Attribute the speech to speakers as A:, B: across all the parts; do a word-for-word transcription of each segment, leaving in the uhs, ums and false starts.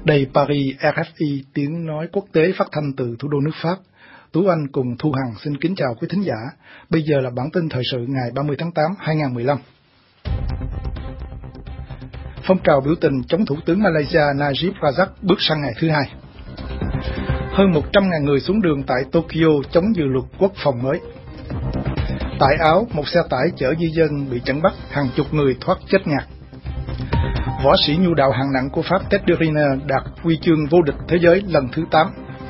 A: Đây Paris, rờ ép i, tiếng nói quốc tế phát thanh từ thủ đô nước Pháp. Tú Anh cùng Thu Hằng xin kính chào quý thính giả. Bây giờ là bản tin thời sự ngày ba mươi tháng tám năm hai nghìn không trăm mười lăm. Phong trào biểu tình chống Thủ tướng Malaysia Najib Razak bước sang ngày thứ hai. Hơn một trăm nghìn người xuống đường tại Tokyo chống dự luật quốc phòng mới. Tại Áo, một xe tải chở di dân bị chặn bắt, hàng chục người thoát chết ngạt. Võ sĩ nhu đạo hạng nặng của Pháp Teddy Riner đạt huy chương vô địch thế giới lần thứ tám.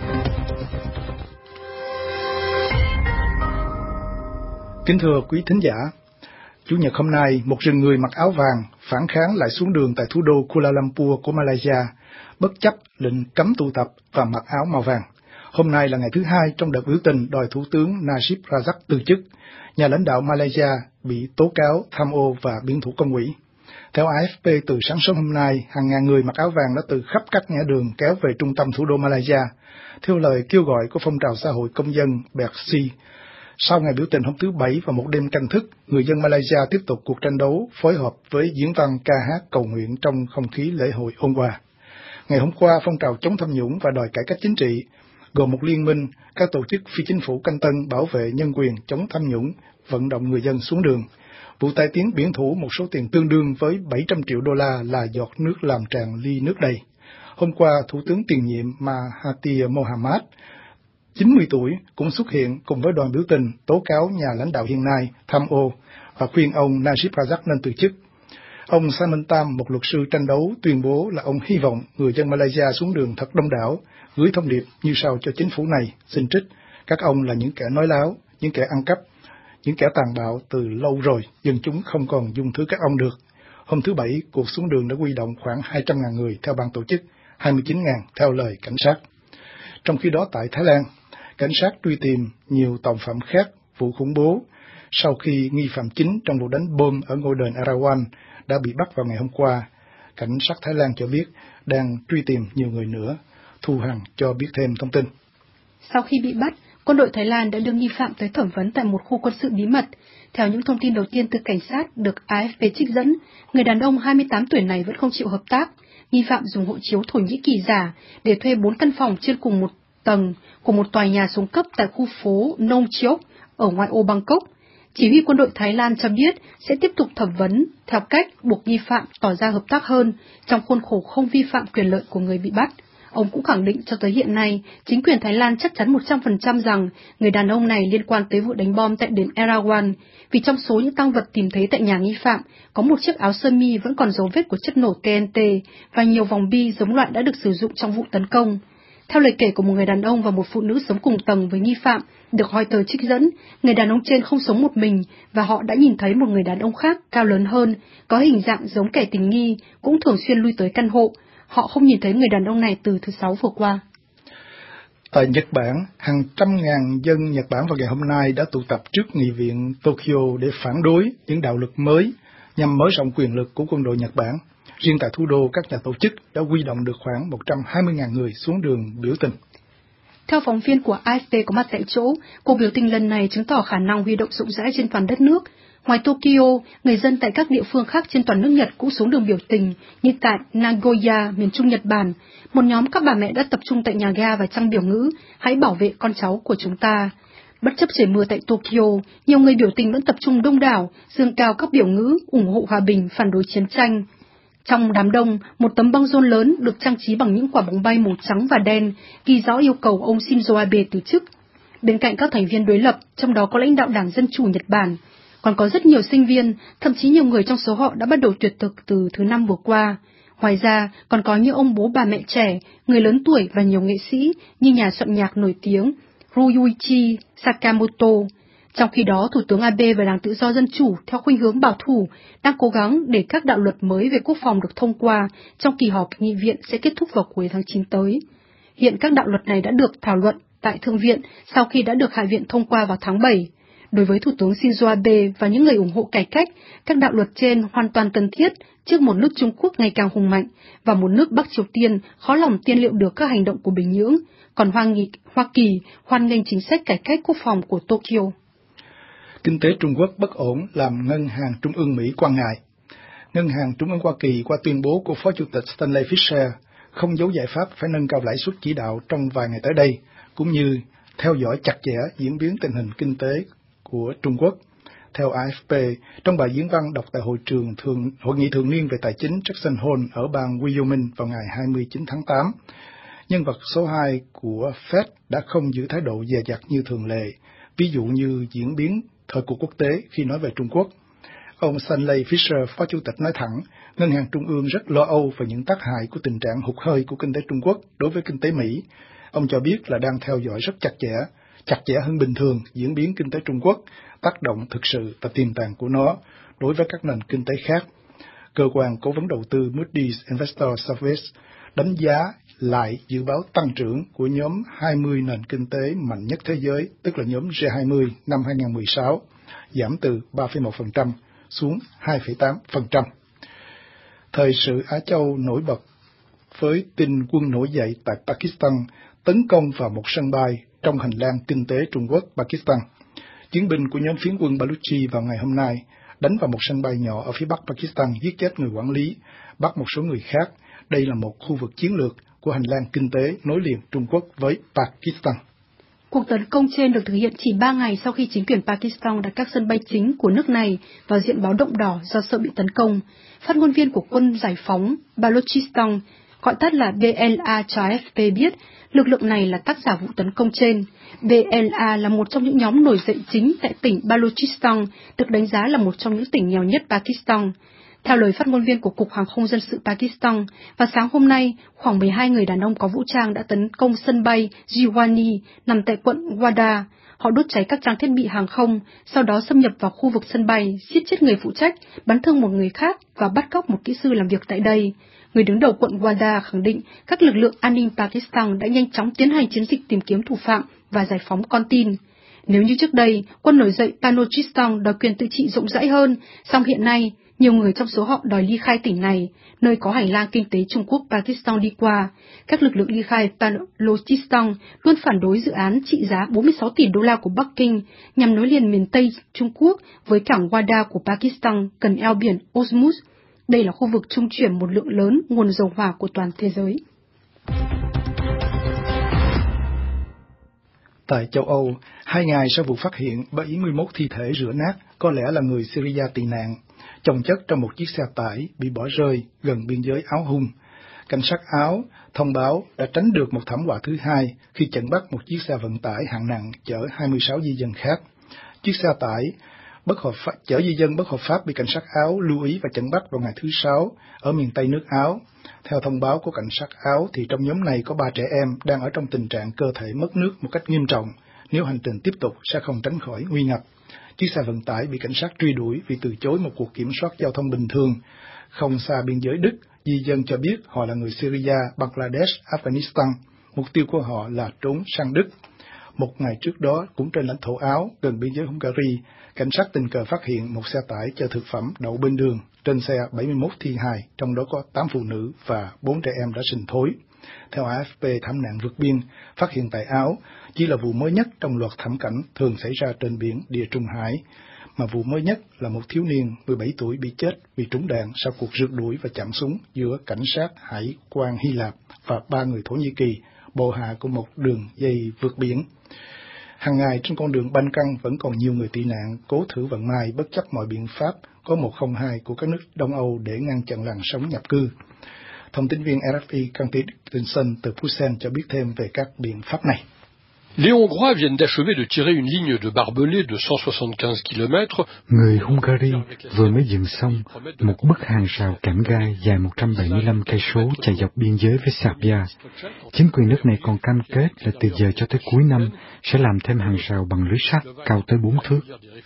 A: Kính thưa quý thính giả, Chủ nhật hôm nay, một rừng người mặc áo vàng phản kháng lại xuống đường tại thủ đô Kuala Lumpur của Malaysia, bất chấp lệnh cấm tụ tập và mặc áo màu vàng. Hôm nay là ngày thứ hai trong đợt biểu tình đòi Thủ tướng Najib Razak từ chức. Nhà lãnh đạo Malaysia bị tố cáo tham ô và biển thủ công quỹ. Theo a ép pê, từ sáng sớm hôm nay, hàng ngàn người mặc áo vàng đã từ khắp các ngã đường kéo về trung tâm thủ đô Malaysia, theo lời kêu gọi của phong trào xã hội công dân Bersih. Sau ngày biểu tình hôm thứ Bảy và một đêm canh thức, người dân Malaysia tiếp tục cuộc tranh đấu phối hợp với diễn văn ca hát cầu nguyện trong không khí lễ hội ôn hòa. Ngày hôm qua, phong trào chống tham nhũng và đòi cải cách chính trị, gồm một liên minh, các tổ chức phi chính phủ canh tân bảo vệ nhân quyền chống tham nhũng, vận động người dân xuống đường. Vụ tai tiếng biển thủ một số tiền tương đương với bảy trăm triệu đô la là giọt nước làm tràn ly nước đầy. Hôm qua, Thủ tướng tiền nhiệm Mahathir Mohamad, chín mươi tuổi, cũng xuất hiện cùng với đoàn biểu tình tố cáo nhà lãnh đạo hiện nay tham ô và khuyên ông Najib Razak nên từ chức. Ông Simon Tam, một luật sư tranh đấu, tuyên bố là ông hy vọng người dân Malaysia xuống đường thật đông đảo, gửi thông điệp như sau cho chính phủ này, xin trích: các ông là những kẻ nói láo, những kẻ ăn cắp, những kẻ tàn bạo từ lâu rồi, dân chúng không còn dung thứ các ông được. Hôm thứ Bảy, cuộc xuống đường đã huy động khoảng hai trăm nghìn người theo ban tổ chức, hai mươi chín nghìn theo lời cảnh sát. Trong khi đó tại Thái Lan, cảnh sát truy tìm nhiều tội phạm khác vụ khủng bố sau khi nghi phạm chính trong vụ đánh bom ở ngôi đền Erawan đã bị bắt vào ngày hôm qua. Cảnh sát Thái Lan cho biết đang truy tìm nhiều người nữa. Thu Hằng cho biết thêm thông tin.
B: Sau khi bị bắt, quân đội Thái Lan đã đưa nghi phạm tới thẩm vấn tại một khu quân sự bí mật. Theo những thông tin đầu tiên từ cảnh sát được a ép pê trích dẫn, người đàn ông hai mươi tám tuổi này vẫn không chịu hợp tác. Nghi phạm dùng hộ chiếu Thổ Nhĩ Kỳ giả để thuê bốn căn phòng trên cùng một tầng của một tòa nhà xuống cấp tại khu phố Nong Chiok ở ngoại ô Bangkok. Chỉ huy quân đội Thái Lan cho biết sẽ tiếp tục thẩm vấn theo cách buộc nghi phạm tỏ ra hợp tác hơn trong khuôn khổ không vi phạm quyền lợi của người bị bắt. Ông cũng khẳng định cho tới hiện nay, chính quyền Thái Lan chắc chắn một trăm phần trăm rằng người đàn ông này liên quan tới vụ đánh bom tại đền Erawan, vì trong số những tang vật tìm thấy tại nhà nghi phạm có một chiếc áo sơ mi vẫn còn dấu vết của chất nổ tê en tê và nhiều vòng bi giống loại đã được sử dụng trong vụ tấn công. Theo lời kể của một người đàn ông và một phụ nữ sống cùng tầng với nghi phạm, được Reuters trích dẫn, người đàn ông trên không sống một mình và họ đã nhìn thấy một người đàn ông khác cao lớn hơn, có hình dạng giống kẻ tình nghi, cũng thường xuyên lui tới căn hộ. Họ không nhìn thấy người đàn ông này từ thứ Sáu vừa qua.
A: Tại Nhật Bản, hàng trăm ngàn dân Nhật Bản vào ngày hôm nay đã tụ tập trước nghị viện Tokyo để phản đối những đạo luật mới nhằm mở rộng quyền lực của quân đội Nhật Bản. Riêng tại thủ đô, các nhà tổ chức đã huy động được khoảng một trăm hai mươi nghìn người xuống đường biểu tình.
B: Theo phóng viên của a ép pê có mặt tại chỗ, cuộc biểu tình lần này chứng tỏ khả năng huy động rộng rãi trên toàn đất nước. Ngoài Tokyo, người dân tại các địa phương khác trên toàn nước Nhật cũng xuống đường biểu tình, như tại Nagoya, miền Trung Nhật Bản. Một nhóm các bà mẹ đã tập trung tại nhà ga và trăng biểu ngữ, hãy bảo vệ con cháu của chúng ta. Bất chấp trời mưa tại Tokyo, nhiều người biểu tình vẫn tập trung đông đảo, giương cao các biểu ngữ, ủng hộ hòa bình, phản đối chiến tranh. Trong đám đông, một tấm băng rôn lớn được trang trí bằng những quả bóng bay màu trắng và đen, ghi rõ yêu cầu ông Shinzo Abe từ chức. Bên cạnh các thành viên đối lập, trong đó có lãnh đạo Đảng Dân Chủ Nhật Bản, còn có rất nhiều sinh viên, thậm chí nhiều người trong số họ đã bắt đầu tuyệt thực từ thứ Năm vừa qua. Ngoài ra, còn có những ông bố bà mẹ trẻ, người lớn tuổi và nhiều nghệ sĩ như nhà soạn nhạc nổi tiếng Ryuichi Sakamoto. Trong khi đó, Thủ tướng Abe và Đảng Tự do Dân Chủ theo khuynh hướng bảo thủ đang cố gắng để các đạo luật mới về quốc phòng được thông qua trong kỳ họp nghị viện sẽ kết thúc vào cuối tháng chín tới. Hiện các đạo luật này đã được thảo luận tại Thượng viện sau khi đã được Hạ viện thông qua vào tháng bảy. Đối với Thủ tướng Shinzo Abe và những người ủng hộ cải cách, các đạo luật trên hoàn toàn cần thiết trước một nước Trung Quốc ngày càng hùng mạnh và một nước Bắc Triều Tiên khó lòng tiên liệu được các hành động của Bình Nhưỡng, còn Hoa, Nghị, Hoa Kỳ hoan nghênh chính sách cải cách quốc phòng của Tokyo.
A: Kinh tế Trung Quốc bất ổn làm Ngân hàng Trung ương Mỹ quan ngại. Ngân hàng Trung ương Hoa Kỳ qua tuyên bố của Phó Chủ tịch Stanley Fischer không giấu giải pháp phải nâng cao lãi suất chỉ đạo trong vài ngày tới đây, cũng như theo dõi chặt chẽ diễn biến tình hình kinh tế của Trung Quốc. Theo A F P, trong bài diễn văn đọc tại hội trường thường hội nghị thường niên về tài chính Jackson Hole ở bang Wyoming vào ngày hai mươi chín tháng tám, nhân vật số hai của Fed đã không giữ thái độ dè dặt như thường lệ, ví dụ như diễn biến thời cuộc quốc tế khi nói về Trung Quốc. Ông Stanley Fischer, Phó Chủ tịch nói thẳng, Ngân hàng Trung ương rất lo âu về những tác hại của tình trạng hụt hơi của kinh tế Trung Quốc đối với kinh tế Mỹ. Ông cho biết là đang theo dõi rất chặt chẽ, chặt chẽ hơn bình thường diễn biến kinh tế Trung Quốc, tác động thực sự và tiềm tàng của nó đối với các nền kinh tế khác. Cơ quan cố vấn đầu tư Moody's Investor Service đánh giá lại dự báo tăng trưởng của nhóm hai mươi nền kinh tế mạnh nhất thế giới, tức là nhóm G hai mươi năm hai không một sáu, giảm từ ba phẩy một phần trăm xuống hai phẩy tám phần trăm. Thời sự Á Châu nổi bật với tin quân nổi dậy tại Pakistan tấn công vào một sân bay trong hành lang kinh tế Trung Quốc-Pakistan. Chiến binh của nhóm phiến quân Baluchi vào ngày hôm nay đánh vào một sân bay nhỏ ở phía bắc Pakistan, giết chết người quản lý, bắt một số người khác. Đây là một khu vực chiến lược của hành lang kinh tế nối liền Trung Quốc với Pakistan.
B: Cuộc tấn công trên được thực hiện chỉ ba ngày sau khi chính quyền Pakistan đặt các sân bay chính của nước này vào diện báo động đỏ do sợ bị tấn công. Phát ngôn viên của quân giải phóng Balochistan, gọi tắt là B L A cho A F P biết, lực lượng này là tác giả vụ tấn công trên. B L A là một trong những nhóm nổi dậy chính tại tỉnh Balochistan, được đánh giá là một trong những tỉnh nghèo nhất Pakistan. Theo lời phát ngôn viên của Cục Hàng không Dân sự Pakistan, vào sáng hôm nay, khoảng mười hai người đàn ông có vũ trang đã tấn công sân bay Jiwani nằm tại quận Wada. Họ đốt cháy các trang thiết bị hàng không, sau đó xâm nhập vào khu vực sân bay, giết chết người phụ trách, bắn thương một người khác và bắt cóc một kỹ sư làm việc tại đây. Người đứng đầu quận Wada khẳng định các lực lượng an ninh Pakistan đã nhanh chóng tiến hành chiến dịch tìm kiếm thủ phạm và giải phóng con tin. Nếu như trước đây, quân nổi dậy Balochistan đòi quyền tự trị rộng rãi hơn, song hiện nay, nhiều người trong số họ đòi ly khai tỉnh này, nơi có hành lang kinh tế Trung Quốc-Pakistan đi qua. Các lực lượng ly khai Balochistan luôn phản đối dự án trị giá bốn mươi sáu tỷ đô la của Bắc Kinh nhằm nối liền miền Tây Trung Quốc với cảng Wada của Pakistan gần eo biển Hormuz. Đây là khu vực trung chuyển một lượng lớn nguồn dầu hỏa của toàn thế giới.
A: Tại châu Âu, hai ngày sau vụ phát hiện bảy mươi mốt thi thể rửa nát, có lẽ là người Syria tị nạn, chồng chất trong một chiếc xe tải bị bỏ rơi gần biên giới Áo Hung. Cảnh sát Áo thông báo đã tránh được một thảm họa thứ hai khi chặn bắt một chiếc xe vận tải hạng nặng chở hai mươi sáu di dân khác. Chiếc xe tải bất hợp pháp, chở di dân bất hợp pháp bị cảnh sát Áo lưu ý và chặn bắt vào ngày thứ Sáu ở miền Tây nước Áo. Theo thông báo của cảnh sát Áo, thì trong nhóm này có ba trẻ em đang ở trong tình trạng cơ thể mất nước một cách nghiêm trọng. Nếu hành trình tiếp tục sẽ không tránh khỏi nguy ngập. Chiếc xe vận tải bị cảnh sát truy đuổi vì từ chối một cuộc kiểm soát giao thông bình thường. Không xa biên giới Đức, di dân cho biết họ là người Syria, Bangladesh, Afghanistan. Mục tiêu của họ là trốn sang Đức. Một ngày trước đó, cũng trên lãnh thổ Áo, gần biên giới Hungary, cảnh sát tình cờ phát hiện một xe tải chở thực phẩm đậu bên đường. Trên xe bảy mươi mốt thi hài, trong đó có tám phụ nữ và bốn trẻ em đã sinh thối. Theo A F P, thảm nạn vượt biên phát hiện tại Áo chỉ là vụ mới nhất trong loạt thảm cảnh thường xảy ra trên biển Địa Trung Hải, mà vụ mới nhất là một thiếu niên mười bảy tuổi bị chết vì trúng đạn sau cuộc rượt đuổi và chạm súng giữa cảnh sát hải quan Hy Lạp và ba người Thổ Nhĩ Kỳ, bộ hạ của một đường dây vượt biển. Hàng ngày trên con đường banh căng vẫn còn nhiều người tị nạn cố thử vận may bất chấp mọi biện pháp có một không hai của các nước Đông Âu để ngăn chặn làn sóng nhập cư. Thông tin viên R F I Canty Dickinson từ Bruxelles cho biết thêm về các biện pháp này.
C: Les Hongrois viennent d'achever de tirer une ligne de barbelés de cent soixante-quinze kilomètres.
D: Người Hungary vừa mới dựng xong một bức hàng rào kẽm gai dài một trăm bảy mươi lăm cây số chạy dọc biên giới với Serbia. Chính quyền nước này còn cam kết là từ giờ cho tới cuối năm sẽ làm thêm hàng rào bằng lưới sắt cao tới bốn thước.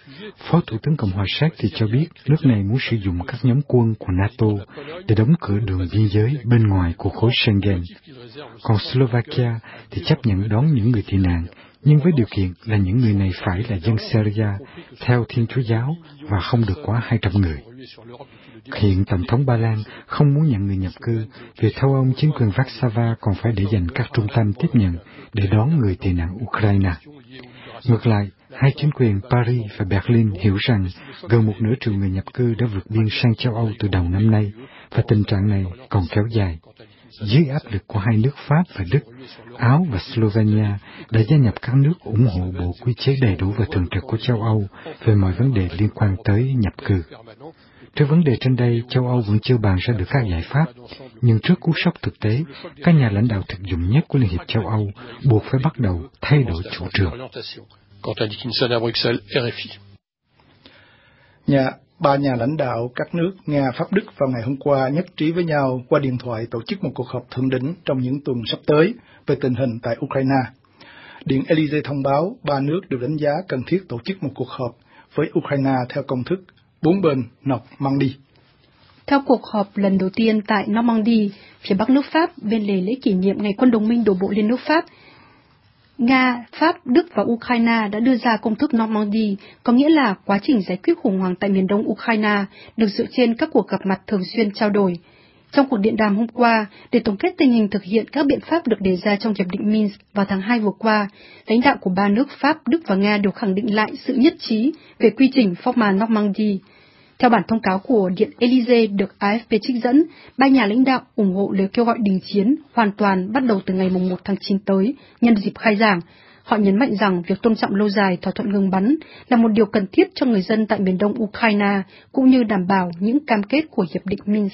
D: Phó Thủ tướng Cộng hòa Séc thì cho biết nước này muốn sử dụng các nhóm quân của NATO để đóng cửa đường biên giới bên ngoài của khối Schengen. Còn Slovakia thì chấp nhận đón những người tị nạn, nhưng với điều kiện là những người này phải là dân Syria theo Thiên Chúa giáo và không được quá hai trăm người. Hiện Tổng thống Ba Lan không muốn nhận người nhập cư vì theo ông chính quyền Warsaw còn phải để dành các trung tâm tiếp nhận để đón người tị nạn Ukraine. Ngược lại, hai chính quyền Paris và Berlin hiểu rằng gần một nửa triệu người nhập cư đã vượt biên sang châu Âu từ đầu năm nay và tình trạng này còn kéo dài. dưới áp lực của hai nước Pháp và Đức, Áo và Slovenia đã gia nhập các nước ủng hộ bộ quy chế đầy đủ và thường trực của châu Âu về mọi vấn đề liên quan tới nhập cư. Trước vấn đề trên đây, châu Âu vẫn chưa bàn ra được các giải pháp, nhưng trước cú sốc thực tế, các nhà lãnh đạo thực dụng nhất của Liên hiệp châu Âu buộc phải bắt đầu thay đổi chủ trương.
A: Nhà, ba nhà lãnh đạo các nước Nga, Pháp, Đức vào ngày hôm qua nhất trí với nhau qua điện thoại tổ chức một cuộc họp thượng đỉnh trong những tuần sắp tới về tình hình tại Ukraine. Điện Elysee thông báo ba nước đều đánh giá cần thiết tổ chức một cuộc họp với Ukraine theo công thức bốn bên Normandy.
B: Theo cuộc họp lần đầu tiên tại Normandy, phía bắc nước Pháp, bên lề lễ kỷ niệm Ngày quân đồng minh đổ bộ Liên nước Pháp, Nga, Pháp, Đức và Ukraine đã đưa ra công thức Normandy, có nghĩa là quá trình giải quyết khủng hoảng tại miền đông Ukraine được dựa trên các cuộc gặp mặt thường xuyên trao đổi. Trong cuộc điện đàm hôm qua, để tổng kết tình hình thực hiện các biện pháp được đề ra trong Hiệp định Minsk vào tháng hai vừa qua, lãnh đạo của ba nước Pháp, Đức và Nga đều khẳng định lại sự nhất trí về quy trình format Normandy. Theo bản thông cáo của Điện Elysee được a ép pê trích dẫn, ba nhà lãnh đạo ủng hộ lời kêu gọi đình chiến hoàn toàn bắt đầu từ ngày một tháng chín tới, nhân dịp khai giảng. Họ nhấn mạnh rằng việc tôn trọng lâu dài thỏa thuận ngừng bắn là một điều cần thiết cho người dân tại miền đông Ukraine, cũng như đảm bảo những cam kết của Hiệp định Minsk.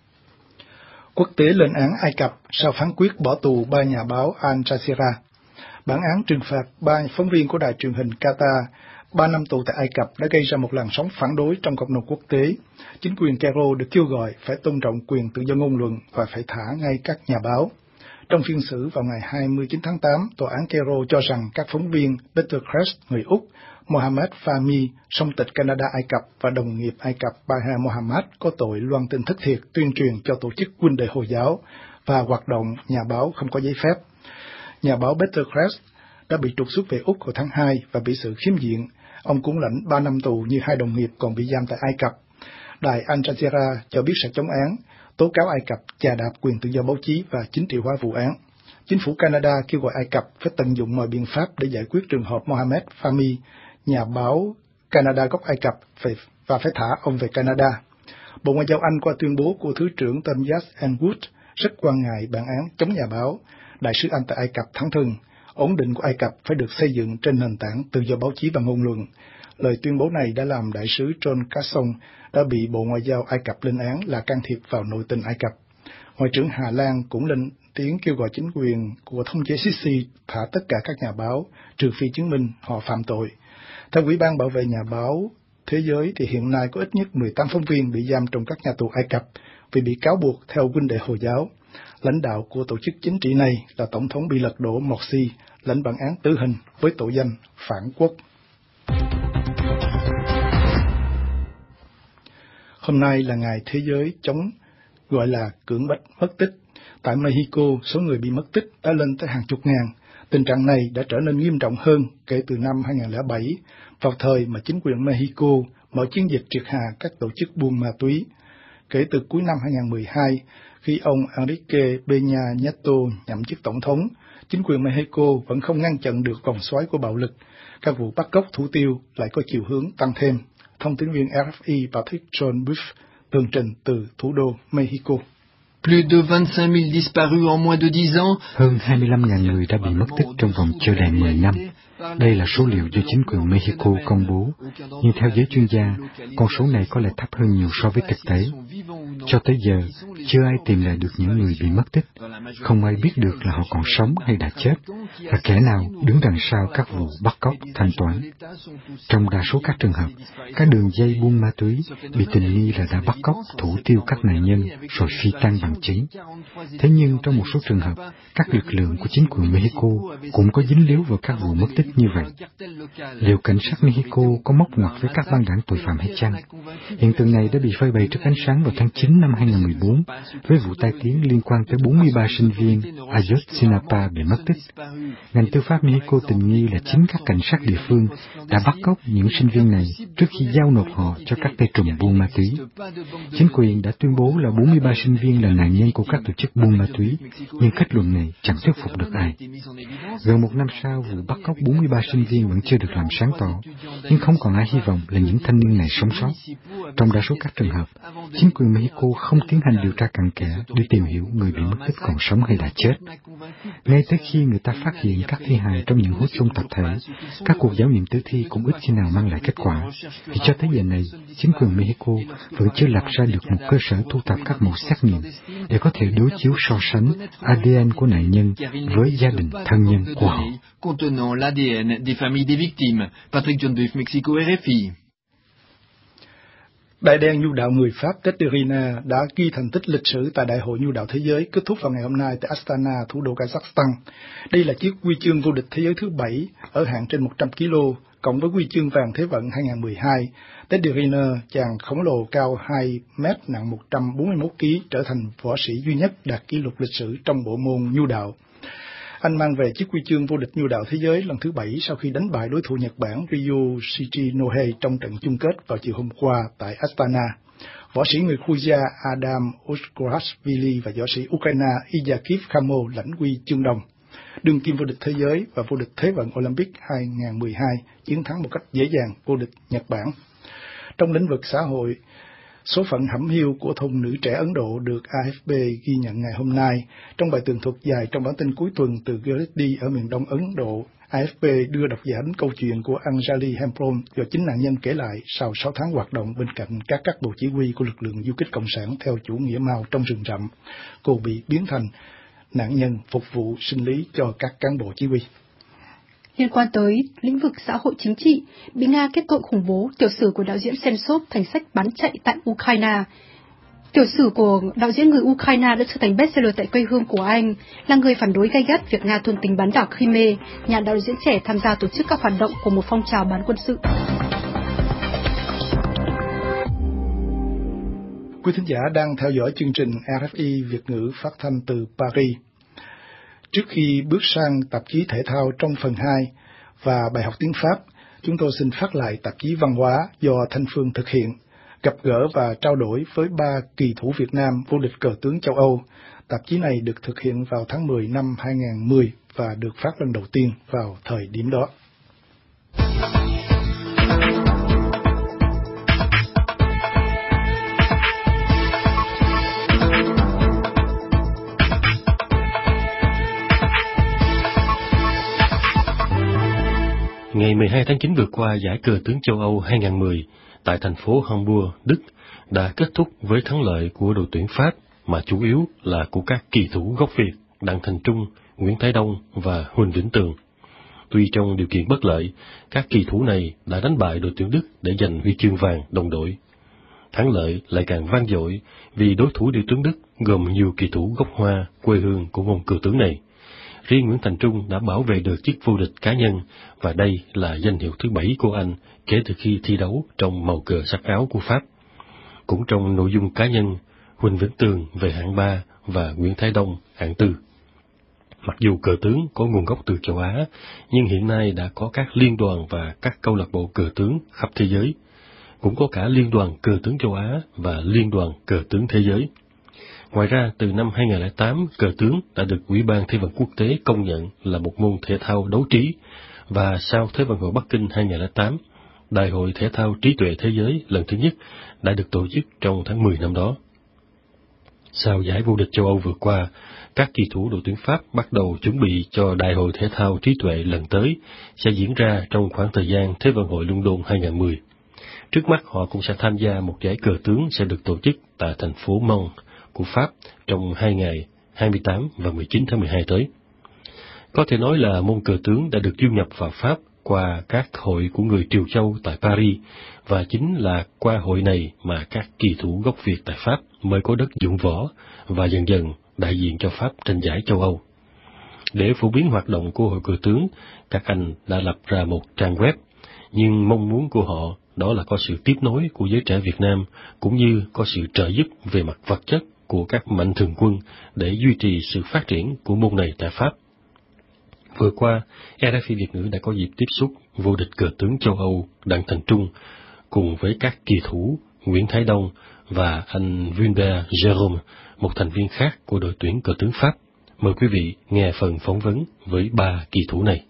A: Quốc tế lên án Ai Cập sau phán quyết bỏ tù ba nhà báo Al Jazeera. Bản án trừng phạt ba phóng viên của đài truyền hình Qatar ba năm tù tại Ai Cập đã gây ra một làn sóng phản đối trong cộng đồng quốc tế. Chính quyền Cairo được kêu gọi phải tôn trọng quyền tự do ngôn luận và phải thả ngay các nhà báo. Trong phiên xử vào ngày hai mươi chín tháng tám, tòa án Cairo cho rằng các phóng viên Peter Crest, người Úc, Mohamed Fahmy, song tịch Canada Ai Cập và đồng nghiệp Ai Cập Baha Mohammad có tội loan tin thất thiệt, tuyên truyền cho tổ chức quân đội Hồi giáo và hoạt động nhà báo không có giấy phép. Nhà báo Peter Crest đã bị trục xuất về Úc hồi tháng hai và bị xử khiếm diện. Ông cũng lãnh ba năm tù như hai đồng nghiệp còn bị giam tại Ai Cập. Đài Al Jazeera cho biết sẽ chống án, tố cáo Ai Cập chà đạp quyền tự do báo chí và chính trị hóa vụ án. Chính phủ Canada kêu gọi Ai Cập phải tận dụng mọi biện pháp để giải quyết trường hợp Mohamed Fahmy, nhà báo Canada gốc Ai Cập, và phải thả ông về Canada. Bộ Ngoại giao Anh qua tuyên bố của Thứ trưởng Tom Wood rất quan ngại bản án chống nhà báo. Đại sứ Anh tại Ai Cập thẳng thừng, ổn định của Ai Cập phải được xây dựng trên nền tảng tự do báo chí và ngôn luận. Lời tuyên bố này đã làm đại sứ John Casson đã bị Bộ Ngoại giao Ai Cập lên án là can thiệp vào nội tình Ai Cập. Ngoại trưởng Hà Lan cũng lên tiếng kêu gọi chính quyền của thống chế Sisi thả tất cả các nhà báo, trừ phi chứng minh họ phạm tội. Theo Ủy ban Bảo vệ Nhà báo Thế giới thì hiện nay có ít nhất mười tám phóng viên bị giam trong các nhà tù Ai Cập vì bị cáo buộc theo huynh đệ Hồi giáo. Lãnh đạo của tổ chức chính trị này là Tổng thống bị lật đổ Morsi, lãnh bản án tử hình với tội danh phản quốc. Hôm nay là ngày thế giới chống gọi là cưỡng bách mất tích. Tại Mexico, số người bị mất tích đã lên tới hàng chục ngàn. Tình trạng này đã trở nên nghiêm trọng hơn kể từ năm hai không không bảy, vào thời mà chính quyền Mexico mở chiến dịch triệt hạ các tổ chức buôn ma túy. Kể từ cuối năm hai không một hai, khi ông Enrique Peña Nieto nhậm chức tổng thống, chính quyền Mexico vẫn không ngăn chặn được vòng xoáy của bạo lực. Các vụ bắt cóc thủ tiêu lại có chiều hướng tăng thêm. Thông tín viên R F I Patrick John Buff tường trình từ thủ đô Mexico.
E: Plus de vingt-cinq mille disparus en moins de dix ans.
D: Hơn hai mươi lăm nghìn người đã bị mất tích trong vòng chưa đầy mười năm. Đây là số liệu do chính quyền Mexico công bố, nhưng theo giới chuyên gia, con số này có lẽ thấp hơn nhiều so với thực tế. Cho tới giờ, chưa ai tìm lại được những người bị mất tích, không ai biết được là họ còn sống hay đã chết, và kẻ nào đứng đằng sau các vụ bắt cóc, thanh toán. Trong đa số các trường hợp, các đường dây buôn ma túy bị tình nghi là đã bắt cóc, thủ tiêu các nạn nhân rồi phi tang bằng chứng. Thế nhưng trong một số trường hợp, các lực lượng của chính quyền Mexico cũng có dính líu vào các vụ mất tích như vậy. Liệu cảnh sát Mexico có móc ngoặt với các băng đảng tội phạm hay chăng? Hiện tượng này đã bị phơi bày trước ánh sáng vào tháng chín năm hai không một bốn với vụ tai tiếng liên quan tới bốn mươi ba sinh viên Ayotzinapa bị mất tích. Ngành tư pháp Mexico tình nghi là chính các cảnh sát địa phương đã bắt cóc những sinh viên này trước khi giao nộp họ cho các tay trùm buôn ma túy. Chính quyền đã tuyên bố là bốn mươi ba sinh viên là nạn nhân của các tổ chức buôn ma túy, nhưng kết luận này chẳng thuyết phục được ai. Gần một năm sau, vụ bắt cóc bốn mươi ba sinh viên vẫn chưa được làm sáng tỏ, nhưng không còn ai hy vọng là những thanh niên này sống sót. Trong đa số các trường hợp, chính quyền Mexico không tiến hành điều tra cặn kẽ để tìm hiểu người bị mất tích còn sống hay đã chết. Ngay tới khi người ta phát hiện các thi hài trong những hố chôn tập thể, các cuộc giám nghiệm tử thi cũng ít khi nào mang lại kết quả. Thì cho tới giờ này, chính quyền Mexico vẫn chưa lập ra được một cơ sở thu thập các mẫu xét nghiệm để có thể đối chiếu so sánh a đê en của nạn nhân với gia đình thân nhân của họ.
E: Contenant l'A D N des familles des victimes. Patrick John Buff, Mexico, R F I.
A: Đại đen nhu đạo người Pháp Tedrina đã ghi thành tích lịch sử tại Đại hội nhu đạo thế giới kết thúc vào ngày hôm nay tại Astana, thủ đô Kazakhstan. Đây là chiếc huy chương vô địch thế giới thứ bảy ở hạng trên một trăm ki lô, cộng với huy chương vàng Thế vận hai không một hai. Tedrina, chàng khổng lồ cao hai mét, nặng một trăm bốn mươi mốt ki lô gam, trở thành võ sĩ duy nhất đạt kỷ lục lịch sử trong bộ môn nhu đạo. Anh mang về chiếc huy chương vô địch nhu đạo thế giới lần thứ bảy sau khi đánh bại đối thủ Nhật Bản Ryu Shichinohe trong trận chung kết vào chiều hôm qua tại Astana. Võ sĩ người Georgia Adam Oshkorashvili và võ sĩ Ukraine Iyakiv Khamo lãnh huy chương đồng. Đương kim vô địch thế giới và vô địch Thế vận Olympic hai không một hai chiến thắng một cách dễ dàng vô địch Nhật Bản. Trong lĩnh vực xã hội, số phận hẩm hiu của thôn nữ trẻ Ấn Độ được A F P ghi nhận ngày hôm nay. Trong bài tường thuật dài trong bản tin cuối tuần từ Gilead ở miền đông Ấn Độ, A F P đưa độc giả đến câu chuyện của Anjali Hempron do chính nạn nhân kể lại sau sáu tháng hoạt động bên cạnh các các bộ chỉ huy của lực lượng du kích cộng sản theo chủ nghĩa Mao trong rừng rậm. Cô bị biến thành nạn nhân phục vụ sinh lý cho các cán bộ chỉ huy.
B: Liên quan tới lĩnh vực xã hội chính trị, bị Nga kết tội khủng bố, tiểu sử của đạo diễn Sentsov thành sách bán chạy tại Ukraine. Tiểu sử của đạo diễn người Ukraine đã trở thành bestseller tại quê hương của anh, là người phản đối gay gắt việc Nga tuân tính bán đảo Crimea, nhà đạo diễn trẻ tham gia tổ chức các hoạt động của một phong trào bán quân sự.
A: Quý thính giả đang theo dõi chương trình R F I Việt ngữ phát thanh từ Paris. Trước khi bước sang tạp chí thể thao trong phần hai và bài học tiếng Pháp, chúng tôi xin phát lại tạp chí văn hóa do Thanh Phương thực hiện, gặp gỡ và trao đổi với ba kỳ thủ Việt Nam vô địch cờ tướng châu Âu. Tạp chí này được thực hiện vào tháng mười năm hai không một không và được phát lần đầu tiên vào thời điểm đó.
C: Ngày mười hai tháng chín vừa qua, giải cờ tướng châu Âu hai không một không tại thành phố Hamburg, Đức đã kết thúc với thắng lợi của đội tuyển Pháp, mà chủ yếu là của các kỳ thủ gốc Việt Đặng Thành Trung, Nguyễn Thái Đông và Huỳnh Vĩnh Tường. Tuy trong điều kiện bất lợi, các kỳ thủ này đã đánh bại đội tuyển Đức để giành huy chương vàng đồng đội. Thắng lợi lại càng vang dội vì đối thủ đội tuyển Đức gồm nhiều kỳ thủ gốc Hoa, quê hương của môn cờ tướng này. Riêng Nguyễn Thành Trung đã bảo vệ được chức vô địch cá nhân, và đây là danh hiệu thứ bảy của anh kể từ khi thi đấu trong màu cờ sắc áo của Pháp. Cũng trong nội dung cá nhân, Huỳnh Vĩnh Tường về hạng ba và Nguyễn Thái Đông hạng tư. Mặc dù cờ tướng có nguồn gốc từ châu Á, nhưng hiện nay đã có các liên đoàn và các câu lạc bộ cờ tướng khắp thế giới. Cũng có cả liên đoàn cờ tướng châu Á và liên đoàn cờ tướng thế giới. Ngoài ra, từ năm hai không không tám, cờ tướng đã được Ủy ban Thế vận Quốc tế công nhận là một môn thể thao đấu trí, và sau Thế vận hội Bắc Kinh hai không không tám, Đại hội Thể thao Trí tuệ Thế giới lần thứ nhất đã được tổ chức trong tháng mười năm đó. Sau giải vô địch châu Âu vừa qua, các kỳ thủ đội tuyển Pháp bắt đầu chuẩn bị cho Đại hội Thể thao Trí tuệ lần tới sẽ diễn ra trong khoảng thời gian Thế vận hội London hai không một không. Trước mắt họ cũng sẽ tham gia một giải cờ tướng sẽ được tổ chức tại thành phố Mons của Pháp trong hai ngày hai mươi tám và mười chín tháng mười hai tới. Có thể nói là môn cờ tướng đã được du nhập vào Pháp qua các hội của người Triều Châu tại Paris, và chính là qua hội này mà các kỳ thủ gốc Việt tại Pháp mới có đất dụng võ và dần dần đại diện cho Pháp trên giải châu Âu. Để phổ biến hoạt động của hội cờ tướng, các anh đã lập ra một trang web, nhưng mong muốn của họ đó là có sự tiếp nối của giới trẻ Việt Nam, cũng như có sự trợ giúp về mặt vật chất của các mạnh thường quân để duy trì sự phát triển của môn này tại Pháp. Vừa qua, R F I Việt ngữ đã có dịp tiếp xúc vô địch cờ tướng châu Âu Đặng Thành Trung cùng với các kỳ thủ Nguyễn Thái Đông và anh Wilbert Jérôme, một thành viên khác của đội tuyển cờ tướng Pháp. Mời quý vị nghe phần phỏng vấn với ba kỳ thủ này.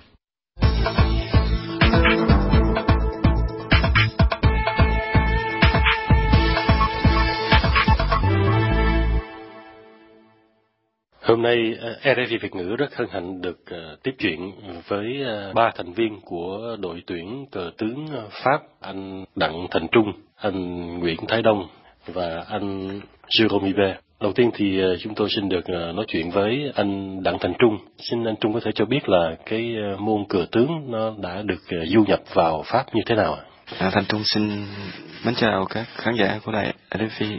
C: Hôm nay rờ ép i Việt ngữ rất hân hạnh được uh, tiếp chuyện với uh, ba thành viên của đội tuyển cờ tướng Pháp, anh Đặng Thành Trung, anh Nguyễn Thái Đông và anh Jérôme Ibert. Đầu tiên thì uh, chúng tôi xin được uh, nói chuyện với anh Đặng Thành Trung. Xin anh Trung có thể cho biết là cái uh, môn cờ tướng nó đã được uh, du nhập vào Pháp như thế nào?
F: À, Thành Trung xin mến chào các khán giả của đài rờ ép i.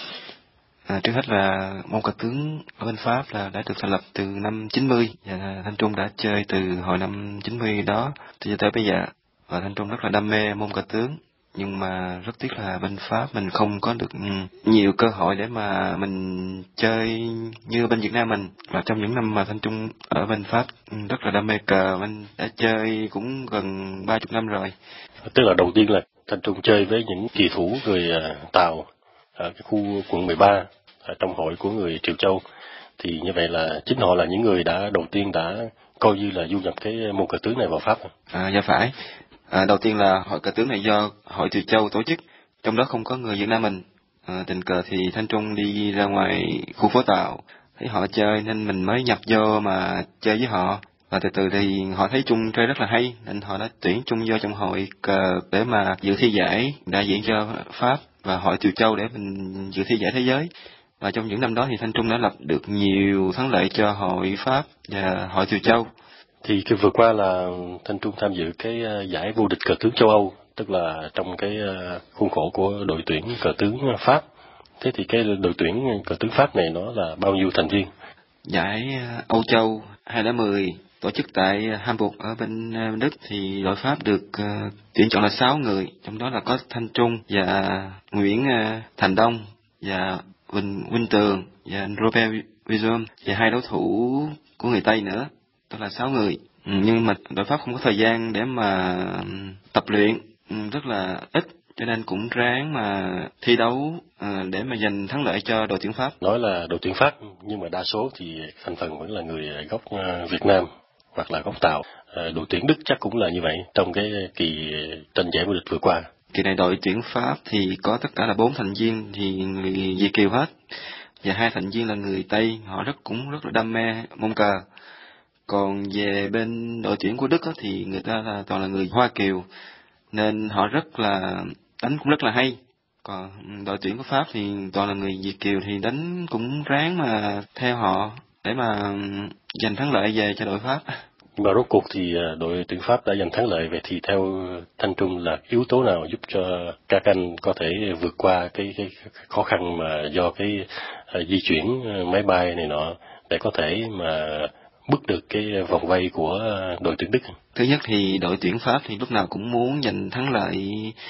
F: À, trước hết là môn cờ tướng ở bên Pháp là đã được thành lập từ năm chín mươi và Thanh Trung đã chơi từ hồi năm chín mươi đó cho tới bây giờ, và Thanh Trung rất là đam mê môn cờ tướng, nhưng mà rất tiếc là bên Pháp mình không có được nhiều cơ hội để mà mình chơi như bên Việt Nam mình. Và trong những năm mà Thanh Trung ở bên Pháp rất là đam mê cờ, mình đã chơi cũng gần ba chục năm rồi.
C: Tức là đầu tiên là Thanh Trung chơi với những kỳ thủ người Tàu ở cái khu quận mười ba, ở trong hội của người Triều Châu, thì như vậy là chính họ là những người đã đầu tiên đã coi như là du nhập cái môn cờ tướng này vào Pháp.
F: À, dạ phải. À, đầu tiên là hội cờ tướng này do hội Triều Châu tổ chức, trong đó không có người Việt Nam mình. À, tình cờ thì Thanh Trung đi ra ngoài khu phố Tàu, thấy họ chơi nên mình mới nhập vô mà chơi với họ. Và từ từ thì họ thấy Trung chơi rất là hay, nên họ đã tuyển Trung vô trong hội cờ để mà dự thi giải đại diện cho Pháp và hội Triều Châu để mình dự thi giải thế giới. Và trong những năm đó thì Thanh Trung đã lập được nhiều thắng lợi cho hội Pháp và hội Triều Châu.
C: Thì cái vừa qua là Thanh Trung tham dự cái giải vô địch cờ tướng châu Âu, tức là trong cái khuôn khổ của đội tuyển cờ tướng Pháp. Thế thì cái đội tuyển cờ tướng Pháp này nó là bao nhiêu thành viên?
F: Giải Âu Châu hai không một không tổ chức tại Hamburg ở bên Đức thì đội Pháp được uh, tuyển chọn là sáu người, trong đó là có Thanh Trung và Nguyễn uh, Thành Đông và Vinh Vinh Tường và Robert Vizom và hai đối thủ của người Tây nữa, tức là sáu người. Ừ, nhưng mà đội Pháp không có thời gian để mà tập luyện, ừ, rất là ít, cho nên cũng ráng mà thi đấu à, để mà giành thắng lợi cho đội tuyển Pháp.
C: Nói là đội tuyển Pháp nhưng mà đa số thì thành phần vẫn là người gốc uh, Việt Nam hoặc là gốc Tàu. Uh, đội tuyển Đức chắc cũng là như vậy trong cái kỳ tranh giải vô địch vừa qua.
F: Kỳ này đội tuyển Pháp thì có tất cả là bốn thành viên thì người Việt kiều hết, và hai thành viên là người Tây, họ rất cũng rất là đam mê môn cờ. Còn về bên đội tuyển của Đức đó, thì người ta là toàn là người Hoa kiều, nên họ rất là đánh cũng rất là hay. Còn đội tuyển của Pháp thì toàn là người Việt kiều thì đánh cũng ráng mà theo họ để mà giành thắng lợi về cho đội Pháp.
C: Và rốt cuộc thì đội tuyển Pháp đã giành thắng lợi, vậy thì theo Thanh Trung là yếu tố nào giúp cho các anh có thể vượt qua cái, cái khó khăn mà do cái uh, di chuyển máy bay này nọ để có thể mà bước được cái vòng vây của đội tuyển Đức?
F: Thứ nhất thì đội tuyển Pháp thì lúc nào cũng muốn giành thắng lợi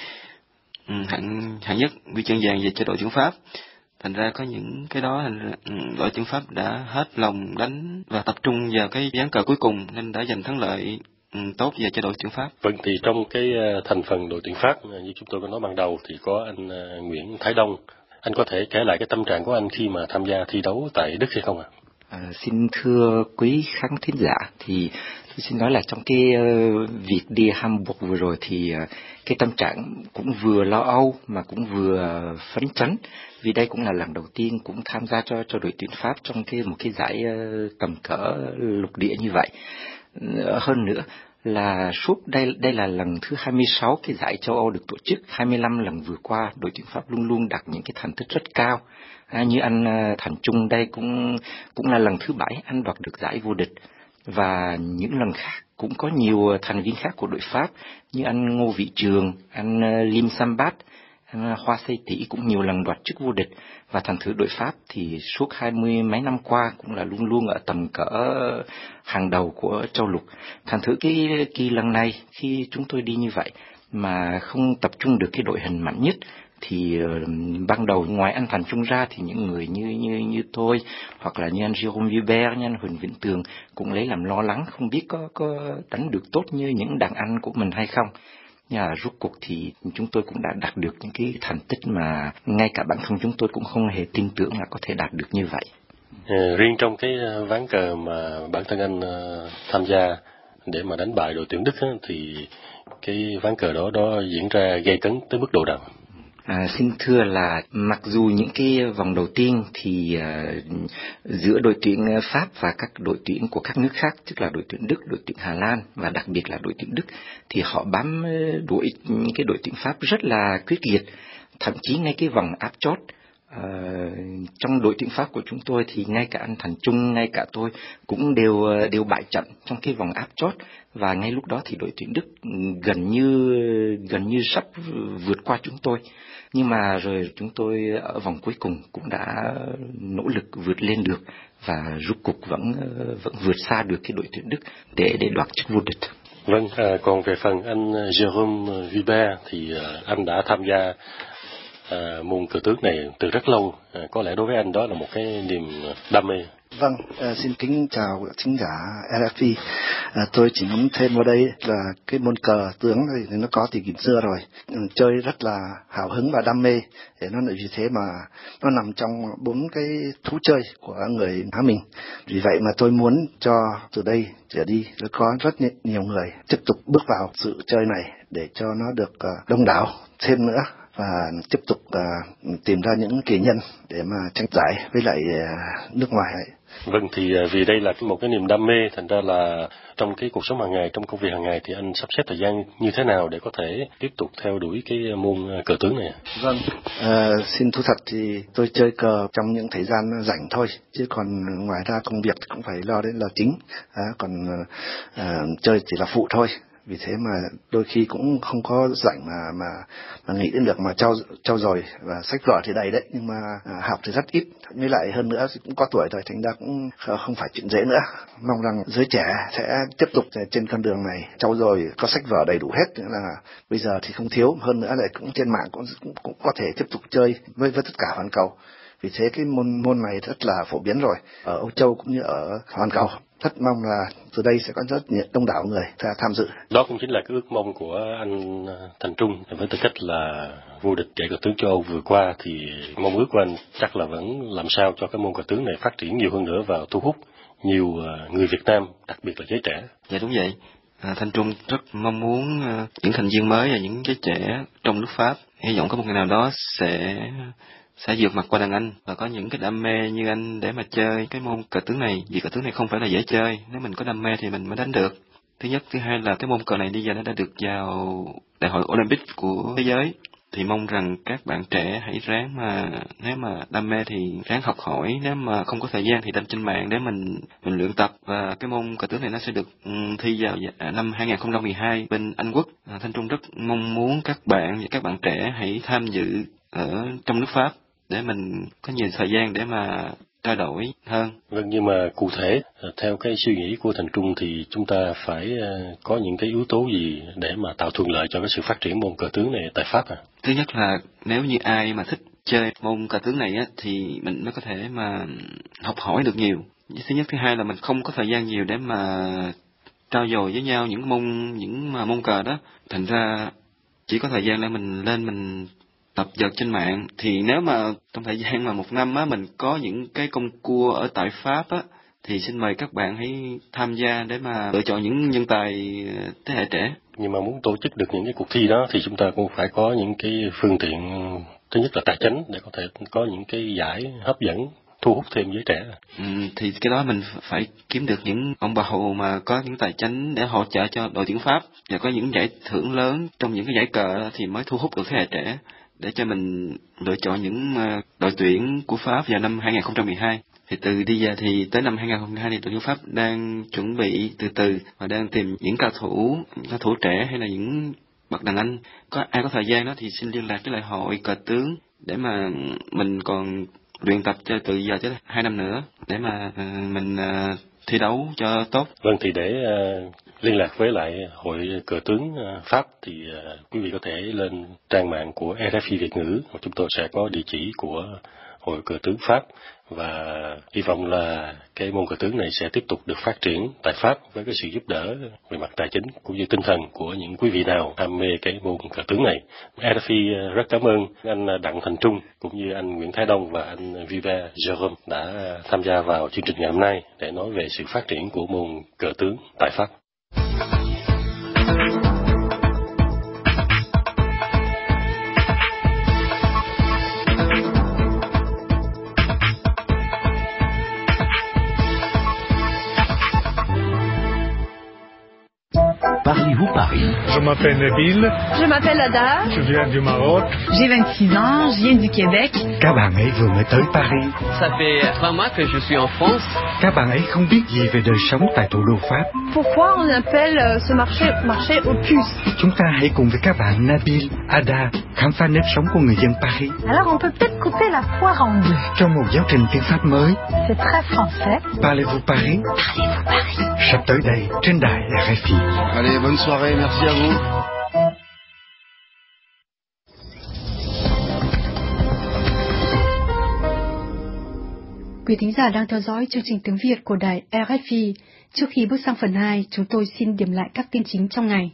F: hạng hạng nhất, huy chương vàng về cho đội tuyển Pháp. Thành ra có những cái đó thành ra, đội tuyển Pháp đã hết lòng đánh và tập trung vào cái ván cờ cuối cùng nên đã giành thắng lợi tốt về cho đội tuyển Pháp.
C: Vâng, thì trong cái thành phần đội tuyển Pháp như chúng tôi có nói ban đầu thì có anh Nguyễn Thái Đông. Anh có thể kể lại cái tâm trạng của anh khi mà tham gia thi đấu tại Đức hay không ạ?
G: À, xin thưa quý khán thính giả, thì tôi xin nói là trong cái uh, việc đi Hamburg vừa rồi thì uh, cái tâm trạng cũng vừa lo âu mà cũng vừa uh, phấn chấn, vì đây cũng là lần đầu tiên cũng tham gia cho cho đội tuyển Pháp trong cái một cái giải uh, tầm cỡ lục địa như vậy. Uh, hơn nữa là suốt đây đây là lần thứ hai mươi sáu cái giải châu Âu được tổ chức. Hai mươi lăm lần vừa qua đội tuyển Pháp luôn luôn đạt những cái thành tích rất cao. À, như anh Thành Trung đây cũng cũng là lần thứ bảy anh đoạt được giải vô địch, và những lần khác cũng có nhiều thành viên khác của đội Pháp như anh Ngô Vĩ Trường, anh Lim Sambat, anh Hoa Xây Tỷ cũng nhiều lần đoạt chức vô địch. Và thành thử đội Pháp thì suốt hai mươi mấy năm qua cũng là luôn luôn ở tầm cỡ hàng đầu của châu lục. Thành thử cái kỳ lần này khi chúng tôi đi như vậy mà không tập trung được cái đội hình mạnh nhất thì uh, ban đầu ngoài anh Thành Trung ra thì những người như như như tôi hoặc là như anh Jérôme Ibert, như anh Huỳnh Vĩnh Tường cũng lấy làm lo lắng không biết có có đánh được tốt như những đàn anh của mình hay không. Nhưng mà rốt cuộc thì chúng tôi cũng đã đạt được những cái thành tích mà ngay cả bản thân chúng tôi cũng không hề tin tưởng là có thể đạt được như vậy.
C: À, riêng trong cái ván cờ mà bản thân anh uh, tham gia để mà đánh bại đội tuyển Đức á, thì cái ván cờ đó đó diễn ra gay cấn tới mức độ nào?
G: À, xin thưa là mặc dù những cái vòng đầu tiên thì uh, giữa đội tuyển Pháp và các đội tuyển của các nước khác, tức là đội tuyển Đức, đội tuyển Hà Lan và đặc biệt là đội tuyển Đức, thì họ bám đuổi những cái đội tuyển Pháp rất là quyết liệt, thậm chí ngay cái vòng áp chót. Uh, trong đội tuyển Pháp của chúng tôi thì ngay cả anh Thành Trung, ngay cả tôi cũng đều đều bại trận trong cái vòng áp chót, và ngay lúc đó thì đội tuyển Đức gần như gần như sắp vượt qua chúng tôi. Nhưng mà rồi chúng tôi ở vòng cuối cùng cũng đã nỗ lực vượt lên được và rốt cuộc vẫn vẫn vượt xa được cái đội tuyển Đức để để đoạt chức vô địch.
C: Vâng, à, còn về phần anh Jérôme Vibert thì à, anh đã tham gia à, môn cờ tướng này từ rất lâu, à, có lẽ đối với anh đó là một cái niềm đam mê.
H: Vâng, uh, xin kính chào thính giả rờ ép pê. Uh, tôi chỉ muốn thêm vào đây là cái môn cờ tướng này thì nó có từ nghìn xưa rồi, uh, chơi rất là hào hứng và đam mê, để nó vì thế mà nó nằm trong bốn cái thú chơi của người Á mình. Vì vậy mà tôi muốn cho từ đây trở đi nó có rất nhiều người tiếp tục bước vào sự chơi này để cho nó được uh, đông đảo thêm nữa, và tiếp tục uh, tìm ra những kỳ nhân để mà tranh giải với lại uh, nước ngoài.
C: Vâng, thì vì đây là một cái niềm đam mê, thành ra là trong cái cuộc sống hàng ngày, trong công việc hàng ngày thì anh sắp xếp thời gian như thế nào để có thể tiếp tục theo đuổi cái môn cờ tướng này?
H: Vâng, à, xin thú thật thì tôi chơi cờ trong những thời gian rảnh thôi, chứ còn ngoài ra công việc cũng phải lo đến là chính, à, còn à, chơi chỉ là phụ thôi. Vì thế mà đôi khi cũng không có rảnh mà mà mà nghĩ đến được mà trau trau dồi, và sách vở thì đầy đấy, nhưng mà à, học thì rất ít, với lại hơn nữa thì cũng có tuổi rồi, thành ra cũng không phải chuyện dễ nữa. Mong rằng giới trẻ sẽ tiếp tục trên con đường này trau dồi, có sách vở đầy đủ hết, nữa là bây giờ thì không thiếu, hơn nữa là cũng trên mạng cũng cũng, cũng có thể tiếp tục chơi với với tất cả hoàn cầu. Vì thế cái môn môn này rất là phổ biến rồi ở Âu Châu cũng như ở hoàn cầu. Rất mong là từ đây sẽ có rất nhiều đông đảo người tham dự.
C: Đó cũng chính là cái ước mong của anh Thành Trung, với tư cách là vô địch giải cờ tướng châu Âu vừa qua, thì mong ước của anh chắc là vẫn làm sao cho cái môn cờ tướng này phát triển nhiều hơn nữa và thu hút nhiều người Việt Nam, đặc biệt là giới trẻ.
F: Dạ đúng vậy. À, Thành Trung rất mong muốn uh, những thành viên mới và những giới trẻ trong nước Pháp hy vọng có một ngày nào đó sẽ sẽ vượt mặt qua đàn anh và có những cái đam mê như anh để mà chơi cái môn cờ tướng này. Vì cờ tướng này không phải là dễ chơi, nếu mình có đam mê thì mình mới đánh được. Thứ nhất, thứ hai là cái môn cờ này bây giờ nó đã được vào đại hội Olympic của thế giới, thì mong rằng các bạn trẻ hãy ráng mà nếu mà đam mê thì ráng học hỏi, nếu mà không có thời gian thì lên trên mạng để mình mình luyện tập. Và cái môn cờ tướng này nó sẽ được um, thi vào năm hai không một hai bên Anh Quốc. À, Thanh Trung rất mong muốn các bạn và các bạn trẻ hãy tham dự ở trong nước Pháp để mình có nhiều thời gian để mà trao đổi hơn.
C: Vâng, nhưng mà cụ thể theo cái suy nghĩ của Thành Trung thì chúng ta phải có những cái yếu tố gì để mà tạo thuận lợi cho cái sự phát triển môn cờ tướng này tại Pháp à?
F: Thứ nhất là nếu như ai mà thích chơi môn cờ tướng này á thì mình mới có thể mà học hỏi được nhiều. Thứ nhất, thứ hai là mình không có thời gian nhiều để mà trao dồi với nhau những môn những mà môn cờ đó, thành ra chỉ có thời gian để mình lên mình tập dượt trên mạng. Thì nếu mà trong thời gian mà một năm á mình có những cái công cua ở tại Pháp á thì xin mời các bạn hãy tham gia để mà lựa chọn những nhân tài thế hệ trẻ.
C: Nhưng mà muốn tổ chức được những cái cuộc thi đó thì chúng ta cũng phải có những cái phương tiện, thứ nhất là tài chính để có thể có những cái giải hấp dẫn thu hút thêm giới trẻ.
F: Ừ, thì cái đó mình phải kiếm được những ông bà Hồ mà có những tài chính để hỗ trợ cho đội tuyển Pháp và có những giải thưởng lớn trong những cái giải cờ thì mới thu hút được thế hệ trẻ để cho mình lựa chọn những đội tuyển của Pháp vào năm hai không một hai. Thì từ đi giờ thì tới năm hai không một hai thì đội tuyển Pháp đang chuẩn bị từ từ và đang tìm những cao thủ, những cao thủ trẻ hay là những bậc đàn anh. Có ai có thời gian đó thì xin liên lạc với lại hội cờ tướng để mà mình còn luyện tập cho từ giờ tới hai năm nữa để mà uh, mình uh, thi đấu cho tốt.
C: Vâng, thì để uh, liên lạc với lại hội cờ tướng uh, Pháp thì uh, quý vị có thể lên trang mạng của rờ ép pê Việt ngữ, chúng tôi sẽ có địa chỉ của Hội Cờ tướng Pháp, và hy vọng là cái môn cờ tướng này sẽ tiếp tục được phát triển tại Pháp với cái sự giúp đỡ về mặt tài chính cũng như tinh thần của những quý vị nào ham mê cái môn cờ tướng này. rờ ép i rất cảm ơn anh Đặng Thành Trung cũng như anh Nguyễn Thái Đông và anh Viva Jerome đã tham gia vào chương trình ngày hôm nay để nói về sự phát triển của môn cờ tướng tại Pháp.
I: Parlez-vous Paris?
J: Je m'appelle Nabil.
K: Je m'appelle Ada.
J: Je viens du Maroc.
K: J'ai vingt-six ans, je viens du Québec.
D: Các bạn ấy vừa mới tới Paris.
L: Ça fait trois mois que je suis en France.
D: Các bạn ấy không biết gì về đời sống tại thủ đô Pháp.
K: Pourquoi on appelle ce marché marché aux puces?
D: Chúng ta hãy cùng với các bạn Nabil, Ada khám phá nếp sống của người dân Paris.
K: Alors on peut peut-être couper la foire en deux.
D: Trong một giáo trình tiếng Pháp mới.
K: C'est très français.
D: Parlez-vous Paris?
K: Parlez-vous Paris?
D: Sắp tới đây trên đài rờ ép i.
I: Allez, bonne soirée, merci à vous.
B: Quý thính giả đang theo dõi chương trình tiếng Việt của đài rờ ép i. Trước khi bước sang phần hai, chúng tôi xin điểm lại các tin chính trong ngày.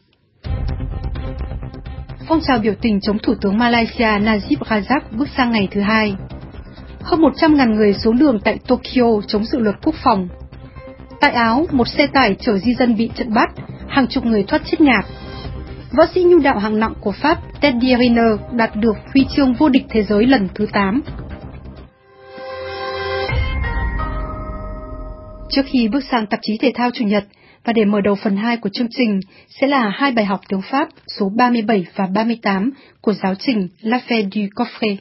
B: Phong trào biểu tình chống Thủ tướng Malaysia Najib Razak bước sang ngày thứ hai. Hơn một trăm nghìn người xuống đường tại Tokyo chống dự luật quốc phòng. Tại Áo, một xe tải chở di dân bị chặn bắt, hàng chục người thoát chết ngạt. Võ sĩ nhu đạo hạng nặng của Pháp Teddy Riner đạt được huy chương vô địch thế giới lần thứ tám. Trước khi bước sang tạp chí thể thao Chủ nhật, và để mở đầu phần hai của chương trình sẽ là hai bài học tiếng Pháp số ba mươi bảy và ba mươi tám của giáo trình L'affaire du coffret.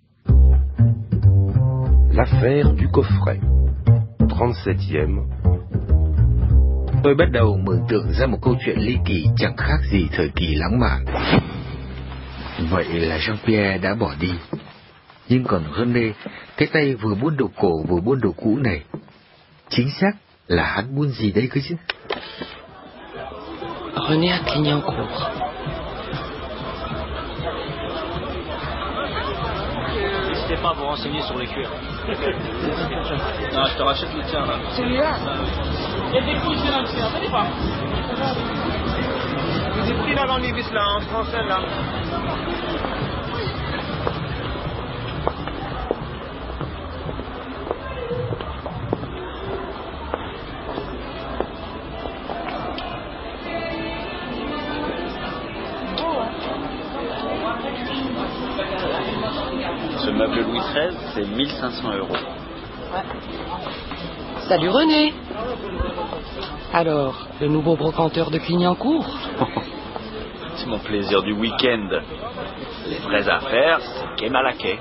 M: L'affaire du coffret, trente-septième.
N: Tôi bắt đầu mường tượng ra một câu chuyện ly kỳ chẳng khác gì thời kỳ lãng mạn. Vậy là Jean-Pierre đã bỏ đi. Nhưng còn René, cái tay vừa buôn đồ cổ vừa buôn đồ cũ này, chính xác là hắn buôn gì đây cơ chứ?
L: René à Clignancourt.
O: N'hésitez pas à vous renseigner sur les cuirs. Non, je te rachète le tien là. Celui-là. Il y a des couilles sur un tien, t'as pas? Vous avez pris la langue vis là, en français là.
P: Ce meuble Louis treize, c'est mille cinq cents euros.
L: Ouais. Salut René. Alors, le nouveau brocanteur de Clignancourt?
P: C'est mon plaisir du week-end. Les vraies affaires, c'est quai Malaquais.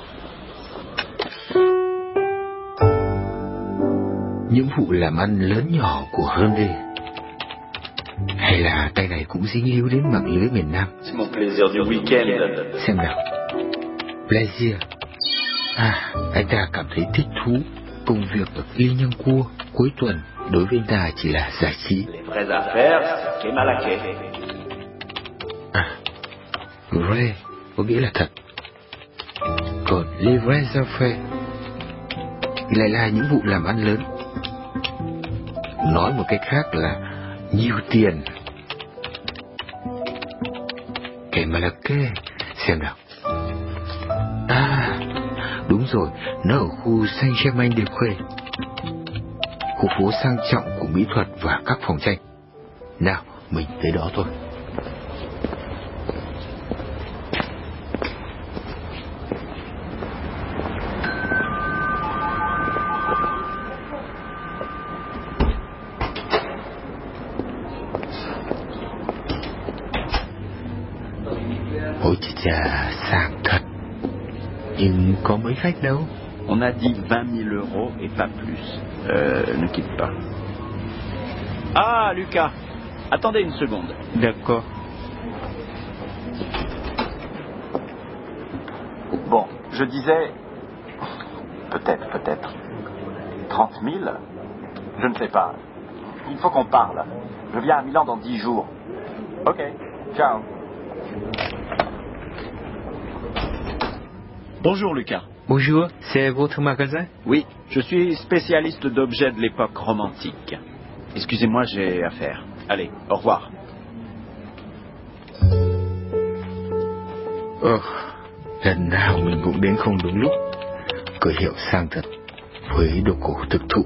N: Những vụ làm ăn lớn nhỏ của René, hay là tay này cũng dính líu đến mạng lưới miền Nam?
P: C'est mon plaisir du week-end.
N: Xem nào. Plaisir. À, anh ta cảm thấy thích thú. Công việc ở Clignancourt cuối tuần đối với anh ta chỉ là giải trí.
P: Les vraies affaires, c'est quai Malaquais.
N: À, vrai có nghĩa là thật. Còn les vraies affaires lại là những vụ làm ăn lớn. Nói một cách khác là nhiều tiền. Quai Malaquais, xem nào. À, đúng rồi, nó ở khu Saint-Germain-des-Prés, khu phố sang trọng của mỹ thuật và các phòng tranh. Nào, mình tới đó thôi. Ôi chà, sang thật. Nhưng có mấy khách đâu.
P: On a dit vingt mille euros et pas plus. Euh, ne quitte pas. Ah, Lucas, attendez une seconde.
N: D'accord.
P: Bon, je disais... Peut-être, peut-être. Trente mille? Je ne sais pas. Il faut qu'on parle. Je viens à Milan dans dix jours. Ok, ciao. Bonjour Lucas.
N: Bonjour, c'est votre magasin?
P: Oui, je suis spécialiste d'objets de l'époque romantique. Excusez-moi, j'ai affaire. Allez, au revoir.
N: Ờ, lần nào mình cũng đến không đúng lúc. Cửa hiệu sang thật, với đồ cổ thực thụ.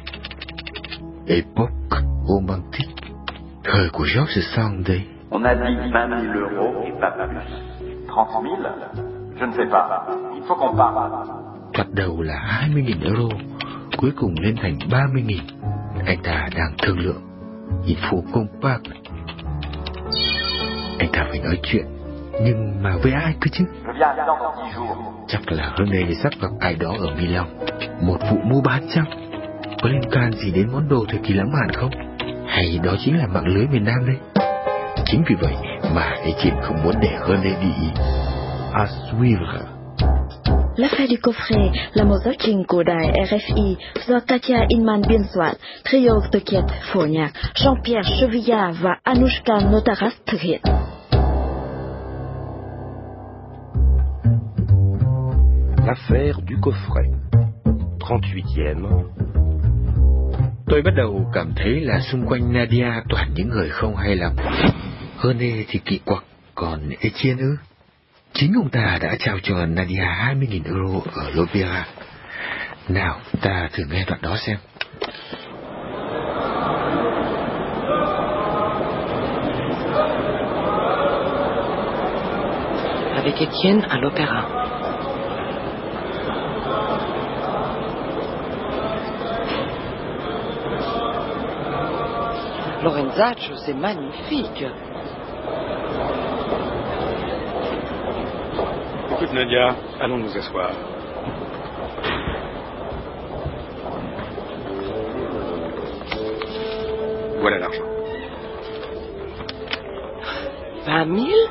N: Époque romantique, thời của Georges Sand đây.
P: On a dit vingt mille euros et pas plus. Trente mille? Je ne sais pas. Il faut qu'on parle.
N: Thoạt đầu là hai mươi nghìn euro, cuối cùng lên thành ba mươi nghìn. Anh ta đang thương lượng. Il faut qu'on parle. Anh ta phải nói chuyện, nhưng mà với ai cơ chứ? Chắc là René sắp gặp ai đó ở Milan. Một vụ mua bán chăng? Có liên quan gì đến món đồ thời kỳ lãng mạn không? Hay đó chính là mạng lưới miền Nam đây? Chính vì vậy mà Etienne không muốn để René đi ý. À suivre.
Q: L'affaire du coffret là một giáo trình của đài R F I do Katia Inman biên soạn, trio Tokiet phổ nhạc, Jean-Pierre Chevilla và Anushka Notaras thực hiện.
M: L'affaire du coffret. trente-huitième.
N: Tôi bắt đầu cảm thấy là xung quanh Nadia toàn những người không hay lắm. René thì kỳ quặc, còn Etienne ư? Chính ông ta đã trao cho Nadia hai mươi nghìn euro ở l'Opéra. Nào, ta thử nghe đoạn đó xem.
L: Avec Etienne à l'Opéra. Lorenzaccio, c'est magnifique.
J: Écoute Nadia, allons nous asseoir. Voilà l'argent.
L: Vingt mille?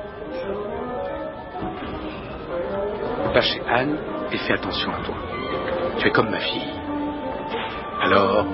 J: Va chez Anne et fais attention à toi. Tu es comme ma fille. Alors...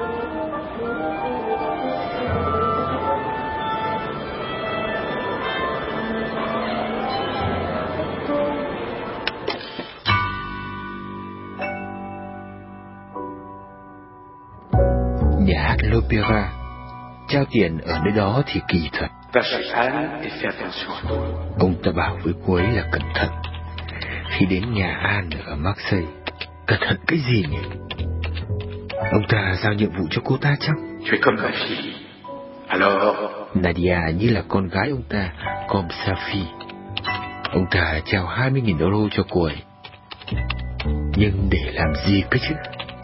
N: Nhà hát l'Opéra. Trao tiền ở nơi đó thì kỳ thật.
J: Va chez Anne et fais attention à toi.
N: Ông ta bảo với cô ấy là cẩn thận. Khi đến nhà Anne ở Marseille, cẩn thận cái gì nhỉ? Ông ta giao nhiệm vụ cho cô ta chăng?
J: Tu es comme ma fille. Alors...
N: Nadia như là con gái ông ta, comme sa fille. Ông ta trao hai mươi nghìn euro cho cô ấy. Nhưng để làm gì cơ chứ?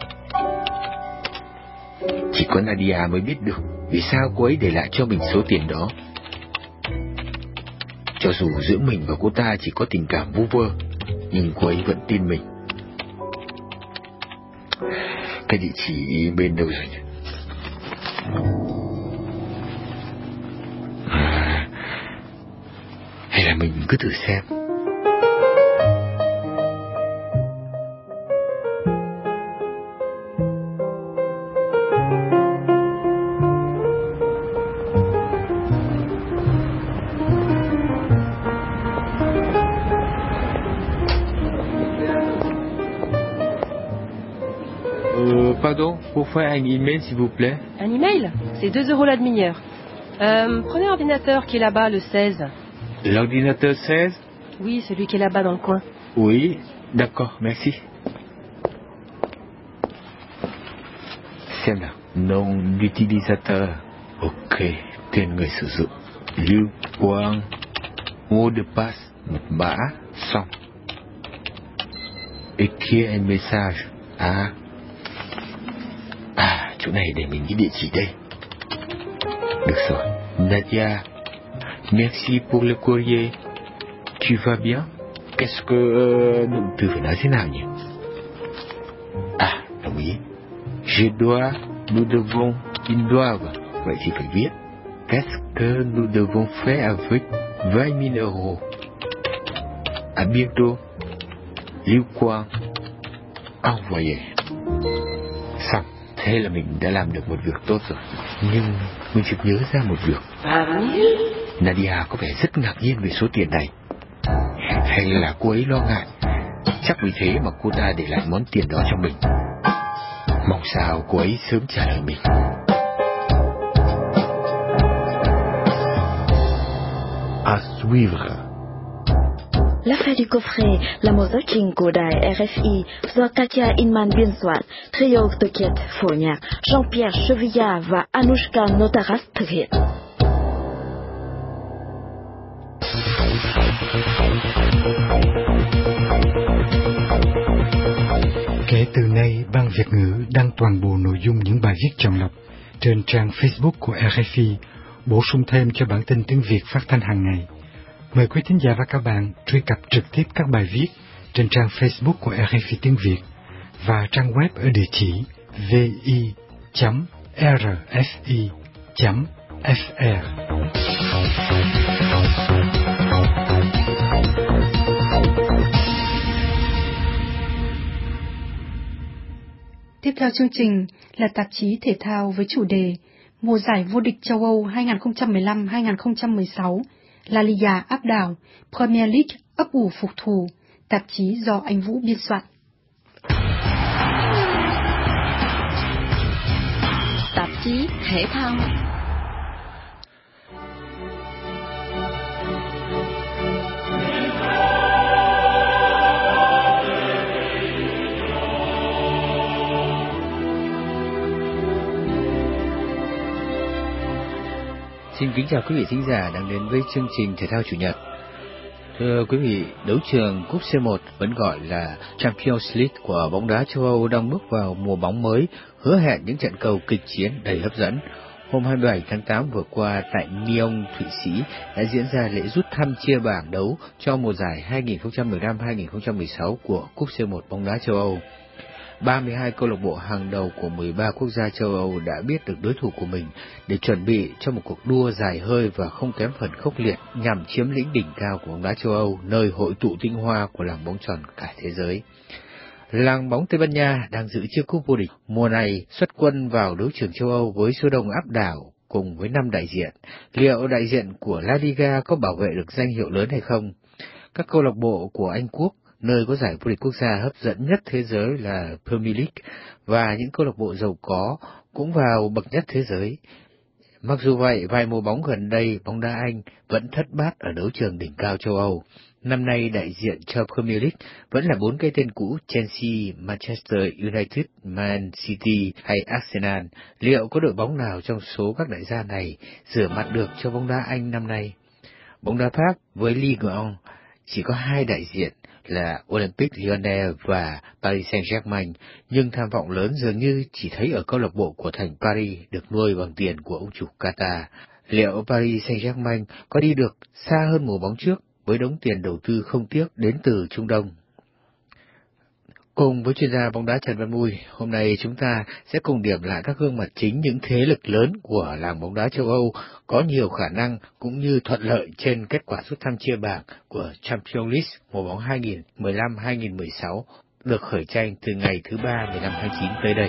N: Chỉ có Nadia mới biết được vì sao cô ấy để lại cho mình số tiền đó. Cho dù giữa mình và cô ta chỉ có tình cảm vu vơ, nhưng cô ấy vẫn tin mình. Cái địa chỉ bên đâu rồi nhỉ? À, hay là mình cứ thử xem.
L: Pardon, pour faire un email s'il vous plaît. Un email? C'est deux euros la demi-heure. Euh, prenez l'ordinateur qui est là-bas, le seize.
N: L'ordinateur seize?
L: Oui, celui qui est là-bas dans le coin.
N: Oui, d'accord, merci. Xem nào, nom d'utilisateur. Ok, tên người sử dụng. Lưu Quang. Mot de passe, mật mã, xong. Écrire un message. À, à, chỗ này để mình ghi địa chỉ đây. Được rồi. Nadia, merci pour le courrier. Tu vas bien? Qu'est-ce que... Động từ phải nói thế nào nhỉ? À, đồng ý. Je dois, nous devons, ils doivent. Vậy thì phải viết. Qu'est-ce que nous devons faire avec vingt mille euros? À bientôt. Lưu Quang. Envoyé. Xong. Thế là mình đã làm được một việc tốt rồi. Nhưng mình chợt nhớ ra một việc. Nadia có vẻ rất ngạc nhiên về số tiền này. Hay là cô ấy lo ngại Chắc vì thế mà cô ta để lại món tiền đó cho mình. Mong sao cô ấy sớm trả lời mình.
M: À suivre.
Q: L'affaire du coffret là một giáo trình của đài rờ ép i do Katia Inman biên soạn, trio Tokiet phổ nhạc, Jean-Pierre Chevilla và Anushka Notaras thực hiện.
D: Kể từ nay, Ban Việt ngữ đăng toàn bộ nội dung những bài viết chọn lọc trên trang Facebook của rờ ép i, bổ sung thêm cho bản tin tiếng Việt phát thanh hàng ngày. Mời quý thính giả và các bạn truy cập trực tiếp các bài viết trên trang Facebook của rờ ép i tiếng Việt và trang web ở địa chỉ vi chấm rfi chấm fr.
B: Tiếp theo chương trình là tạp chí thể thao với chủ đề Mùa giải vô địch châu Âu hai không một lăm hai không một sáu, La Liga áp đảo, Premier League ấp ủ phục thù, tạp chí do anh Vũ biên soạn.
Q: Tạp chí thể thao.
N: Xin kính chào quý vị thính giả đang đến với chương trình thể thao chủ nhật. Thưa quý vị, đấu trường cúp xê một vẫn gọi là Champions League của bóng đá châu Âu đang bước vào mùa bóng mới, hứa hẹn những trận cầu kịch chiến đầy hấp dẫn. Hôm hai mươi bảy tháng tám vừa qua tại Nyon, Thụy Sĩ đã diễn ra lễ rút thăm chia bảng đấu cho mùa giải hai không một lăm hai không một sáu của cúp xê một bóng đá châu Âu. ba mươi hai câu lạc bộ hàng đầu của mười ba quốc gia châu Âu đã biết được đối thủ của mình để chuẩn bị cho một cuộc đua dài hơi và không kém phần khốc liệt nhằm chiếm lĩnh đỉnh cao của bóng đá châu Âu, nơi hội tụ tinh hoa của làng bóng tròn cả thế giới. Làng bóng Tây Ban Nha đang giữ chiếc cúp vô địch mùa này xuất quân vào đấu trường châu Âu với số đông áp đảo cùng với năm đại diện. Liệu đại diện của La Liga có bảo vệ được danh hiệu lớn hay không? Các câu lạc bộ của Anh Quốc, nơi có giải vô địch quốc gia hấp dẫn nhất thế giới là Premier League, và những câu lạc bộ giàu có cũng vào bậc nhất thế giới. Mặc dù vậy, vài mùa bóng gần đây, bóng đá Anh vẫn thất bát ở đấu trường đỉnh cao châu Âu. Năm nay, đại diện cho Premier League vẫn là bốn cái tên cũ Chelsea, Manchester United, Man City hay Arsenal. Liệu có đội bóng nào trong số các đại gia này rửa mặt được cho bóng đá Anh năm nay? Bóng đá Pháp với Ligue một chỉ có hai đại diện là Olympique Lyonnais và Paris Saint-Germain, nhưng tham vọng lớn dường như chỉ thấy ở câu lạc bộ của thành Paris được nuôi bằng tiền của ông chủ Qatar. Liệu Paris Saint-Germain có đi được xa hơn mùa bóng trước với đống tiền đầu tư không tiếc đến từ Trung Đông? Cùng với chuyên gia bóng đá Trần Văn Mui, hôm nay chúng ta sẽ cùng điểm lại các gương mặt chính những thế lực lớn của làng bóng đá châu Âu có nhiều khả năng cũng như thuận lợi trên kết quả rút thăm chia bảng của Champions League mùa bóng hai không một lăm hai không một sáu được khởi tranh từ ngày thứ ba mười lăm tháng chín tới đây.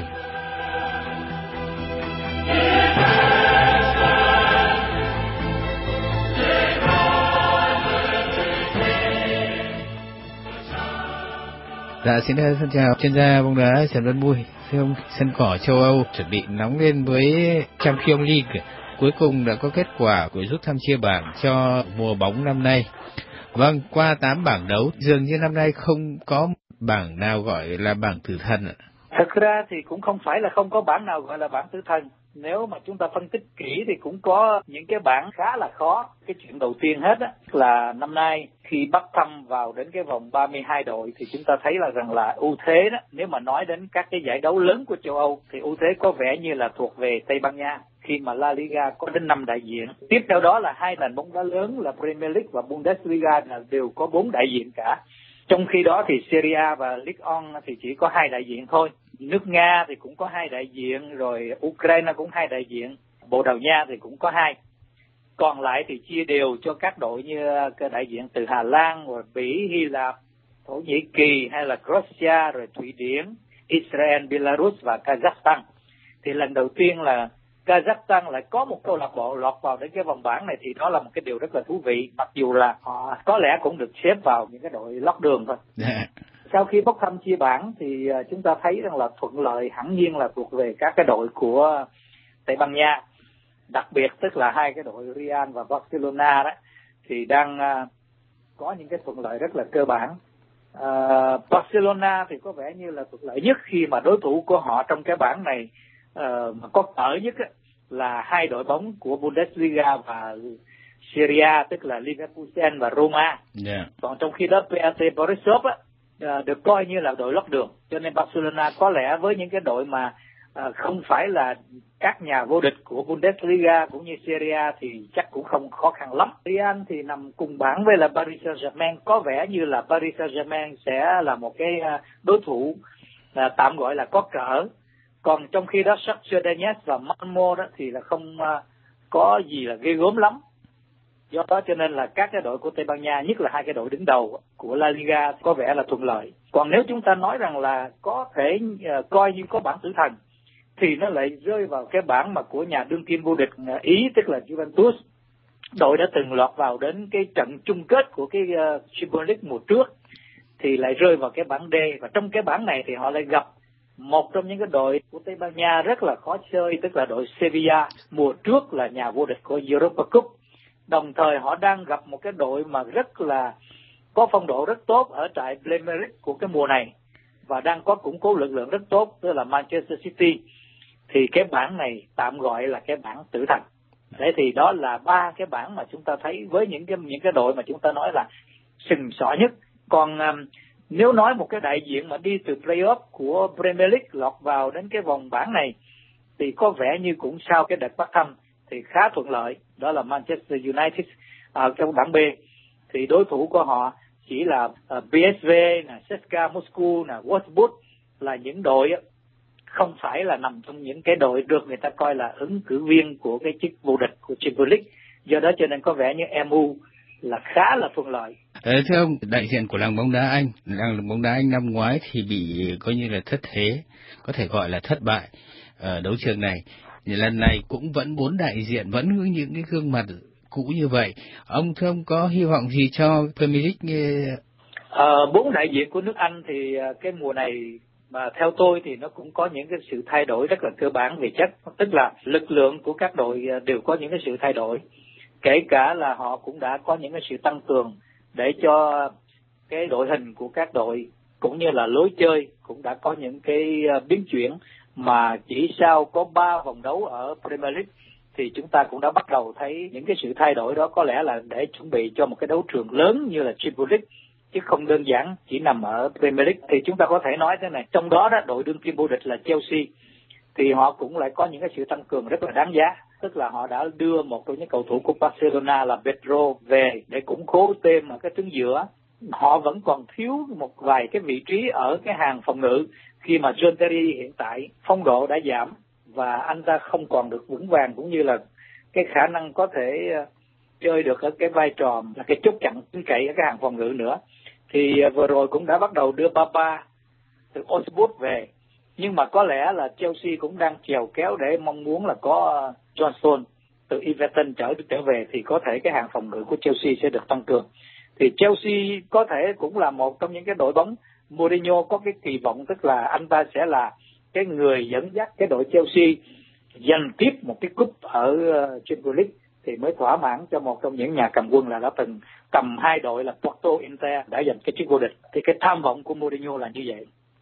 N: Dạ, xin thân chào chuyên gia bóng đá Trần Văn Mui. Thưa ông, sân cỏ châu Âu chuẩn bị nóng lên với Champions League. Cuối cùng đã có kết quả của rút thăm chia bảng cho mùa bóng năm nay. Vâng, qua tám bảng đấu, dường như năm nay không có bảng nào gọi là bảng tử thần ạ.
R: Thực ra thì cũng không phải là không có bảng nào gọi là bảng tử thần. Nếu mà chúng ta phân tích kỹ thì cũng có những cái bảng khá là khó. Cái chuyện đầu tiên hết á, là năm nay khi bắt thăm vào đến cái vòng ba mươi hai đội thì chúng ta thấy là rằng là ưu thế đó. Nếu mà nói đến các cái giải đấu lớn của châu Âu thì ưu thế có vẻ như là thuộc về Tây Ban Nha, khi mà La Liga có đến năm đại diện. Tiếp theo đó là hai nền bóng đá lớn là Premier League và Bundesliga là đều có bốn đại diện cả. Trong khi đó thì Serie A và Ligue một thì chỉ có hai đại diện thôi. Nước Nga thì cũng có hai đại diện, rồi Ukraine cũng hai đại diện, Bồ Đào Nha thì cũng có hai. Còn lại thì chia đều cho các đội như cái đại diện từ Hà Lan, rồi Bỉ, Hy Lạp, Thổ Nhĩ Kỳ hay là Croatia, rồi Thụy Điển, Israel, Belarus và Kazakhstan. Thì lần đầu tiên là Kazakhstan lại có một câu lạc bộ lọt vào đến cái vòng bảng này, thì đó là một cái điều rất là thú vị, mặc dù là họ có lẽ cũng được xếp vào những cái đội lót đường thôi. sau khi bốc thăm chia bảng thì chúng ta thấy rằng là thuận lợi hẳn nhiên là thuộc về các cái đội của Tây Ban Nha, đặc biệt tức là hai cái đội Real và Barcelona đó thì đang có những cái thuận lợi rất là cơ bản. Uh, Barcelona thì có vẻ như là thuận lợi nhất khi mà đối thủ của họ trong cái bảng này uh, mà có cỡ nhất á, là hai đội bóng của Bundesliga và Serie A, tức là Leverkusen và Roma.
S: Yeah.
R: Còn trong khi đó pê a tê Borisov á, uh, được coi như là đội lót đường, cho nên Barcelona có lẽ với những cái đội mà uh, không phải là các nhà vô địch của Bundesliga cũng như Serie A thì chắc cũng không khó khăn lắm. Real thì nằm cùng bảng với là Paris Saint-Germain, có vẻ như là Paris Saint-Germain sẽ là một cái đối thủ là tạm gọi là có cỡ. Còn trong khi đó Shakhtar Donetsk và Malmo đó thì là không có gì là ghê gớm lắm. Do đó cho nên là các cái đội của Tây Ban Nha, nhất là hai cái đội đứng đầu của La Liga có vẻ là thuận lợi. Còn nếu chúng ta nói rằng là có thể uh, coi như có bảng tử thần thì nó lại rơi vào cái bảng mà của nhà đương kim vô địch Ý, tức là Juventus. Đội đã từng lọt vào đến cái trận chung kết của cái uh, Champions League mùa trước thì lại rơi vào cái bảng D, và trong cái bảng này thì họ lại gặp một trong những cái đội của Tây Ban Nha rất là khó chơi, tức là đội Sevilla, mùa trước là nhà vô địch của Europa Cup. Đồng thời họ đang gặp một cái đội mà rất là có phong độ rất tốt ở tại Premier League của cái mùa này và đang có củng cố lực lượng rất tốt, tức là Manchester City. Thì cái bảng này tạm gọi là cái bảng tử thần. Thế thì đó là ba cái bảng mà chúng ta thấy với những cái những cái đội mà chúng ta nói là sừng sỏ nhất. Còn um, nếu nói một cái đại diện mà đi từ play-off của Premier League lọt vào đến cái vòng bảng này thì có vẻ như cũng sau cái đợt bắt thăm thì khá thuận lợi, đó là Manchester United ở trong bảng B. Thì đối thủ của họ chỉ là uh, pê ét vê, nè, xê ét ca Moscow, nè, Wolfsburg, là những đội không phải là nằm trong những cái đội được người ta coi là ứng cử viên của cái chức vô địch của Champions League. Do đó cho nên có vẻ như em u là khá là thuận lợi.
S: Ờ, thưa ông, đại diện của làng bóng đá Anh, làng bóng đá Anh năm ngoái thì bị coi như là thất thế, có thể gọi là thất bại ở đấu trường này. Lần này cũng vẫn bốn đại diện, vẫn những cái gương mặt cũ như vậy. Ông thưa ông có hy vọng gì cho Premier League?
R: Ờ, bốn đại diện của nước Anh thì cái mùa này mà theo tôi thì nó cũng có những cái sự thay đổi rất là cơ bản về chất, tức là lực lượng của các đội đều có những cái sự thay đổi, kể cả là họ cũng đã có những cái sự tăng cường để cho cái đội hình của các đội cũng như là lối chơi cũng đã có những cái biến chuyển, mà chỉ sau có ba vòng đấu ở Premier League thì chúng ta cũng đã bắt đầu thấy những cái sự thay đổi đó, có lẽ là để chuẩn bị cho một cái đấu trường lớn như là Champions League, chứ không đơn giản chỉ nằm ở Premier League. Thì chúng ta có thể nói thế này, trong đó đó đội đương kim vô địch là Chelsea thì họ cũng lại có những cái sự tăng cường rất là đáng giá, tức là họ đã đưa một trong những cầu thủ của Barcelona là Pedro về để củng cố thêm ở cái tuyến giữa. Họ vẫn còn thiếu một vài cái vị trí ở cái hàng phòng ngự khi mà John Terry hiện tại phong độ đã giảm và anh ta không còn được vững vàng cũng như là cái khả năng có thể chơi được ở cái vai trò là cái chốt chặn tin cậy ở cái hàng phòng ngự nữa. Thì vừa rồi cũng đã bắt đầu đưa Papa từ Wolfsburg về, nhưng mà có lẽ là Chelsea cũng đang chèo kéo để mong muốn là có Johnson từ Everton trở trở về thì có thể cái hàng phòng ngự của Chelsea sẽ được tăng cường. Thì Chelsea có thể cũng là một trong những cái đội bóng Mourinho có cái kỳ vọng, tức là anh ta sẽ là cái người dẫn dắt cái đội Chelsea giành tiếp một cái cúp ở Champions League thì mới thỏa mãn cho một trong những nhà cầm quân là đã từng cầm hai đội là Porto, Inter đã giành cái chức vô địch. Thì cái tham vọng của Mourinho là như vậy.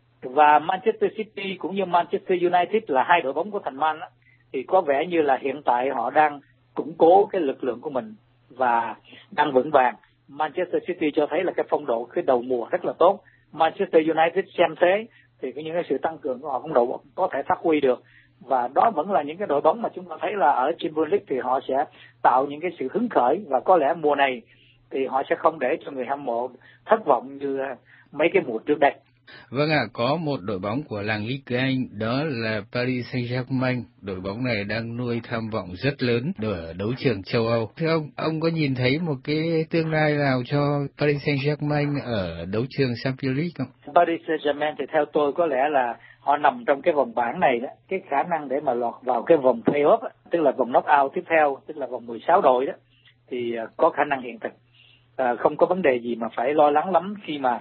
R: Và Manchester City cũng như Manchester United là hai đội bóng của thành Man á, thì có vẻ như là hiện tại họ đang củng cố cái lực lượng của mình và đang vững vàng. Manchester City cho thấy là cái phong độ cái đầu mùa rất là tốt. Manchester United xem thế thì có những cái sự tăng cường của họ phong độ có thể phát huy được, và đó vẫn là những cái đội bóng mà chúng ta thấy là ở Champions League thì họ sẽ tạo những cái sự hứng khởi, và có lẽ mùa này thì họ sẽ không để cho người hâm mộ thất vọng như mấy cái mùa trước đây.
S: Vâng ạ, à, có một đội bóng của làng Ligue Anh đó là Paris Saint-Germain. Đội bóng này đang nuôi tham vọng rất lớn ở đấu trường châu Âu. Thưa ông, ông có nhìn thấy một cái tương lai nào cho Paris Saint-Germain ở đấu trường Champions League không?
R: Paris Saint-Germain thì theo tôi có lẽ là họ nằm trong cái vòng bảng này đó, cái khả năng để mà lọt vào cái vòng play-off, tức là vòng knock-out tiếp theo, tức là vòng mười sáu đội đó, thì có khả năng hiện thực. À, không có vấn đề gì mà phải lo lắng lắm khi mà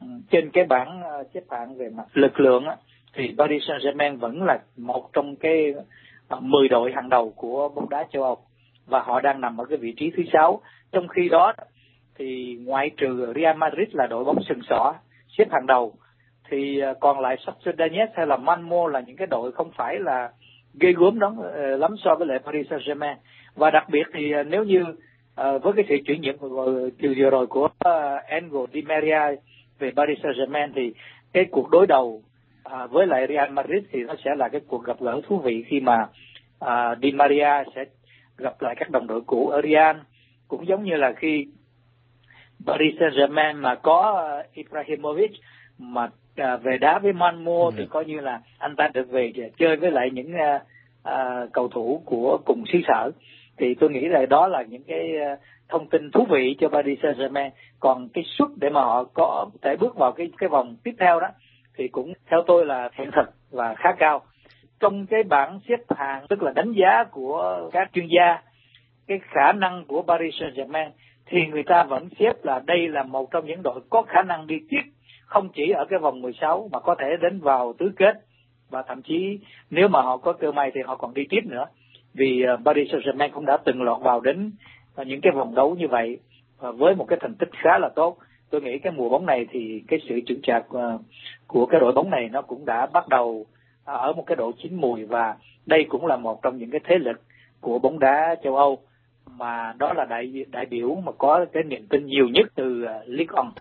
R: trên cái bảng xếp hạng về mặt lực lượng á, thì Paris Saint-Germain vẫn là một trong cái mười đội hàng đầu của bóng đá châu Âu, và họ đang nằm ở cái vị trí thứ sáu. Trong khi đó thì ngoại trừ Real Madrid là đội bóng sừng sỏ xếp hàng đầu, thì còn lại Shakhtar Donetsk hay là Malmo là những cái đội không phải là ghê gớm đó lắm so với lại Paris Saint-Germain. Và đặc biệt thì nếu như uh, với cái sự chuyển nhượng từ vừa rồi của uh, Angel Di Maria về Paris Saint-Germain, thì cái cuộc đối đầu uh, với lại Real Madrid thì nó sẽ là cái cuộc gặp gỡ thú vị, khi mà uh, Di Maria sẽ gặp lại các đồng đội cũ ở Real, cũng giống như là khi Paris Saint-Germain mà có uh, Ibrahimovic mà uh, về đá với Malmo, ừ. thì coi như là anh ta được về chơi với lại những uh, uh, cầu thủ của cùng xứ sở. Thì tôi nghĩ là đó là những cái uh, thông tin thú vị cho Paris Saint-Germain. Còn cái suất để mà họ có thể bước vào cái cái vòng tiếp theo đó thì cũng theo tôi là hiện thực và khá cao. Trong cái bảng xếp hạng, tức là đánh giá của các chuyên gia, cái khả năng của Paris Saint-Germain thì người ta vẫn xếp là đây là một trong những đội có khả năng đi tiếp, không chỉ ở cái vòng mười sáu mà có thể đến vào tứ kết, và thậm chí nếu mà họ có cơ may thì họ còn đi tiếp nữa. Vì uh, Paris Saint-Germain cũng đã từng lọt vào đến uh, những cái vòng đấu như vậy uh, với một cái thành tích khá là tốt. Tôi nghĩ cái mùa bóng này thì cái sự chững chạc uh, của cái đội bóng này nó cũng đã bắt đầu uh, ở một cái độ chín mùi, và đây cũng là một trong những cái thế lực của bóng đá châu Âu mà đó là đại đại biểu mà có cái niềm tin nhiều nhất từ uh, Ligue một.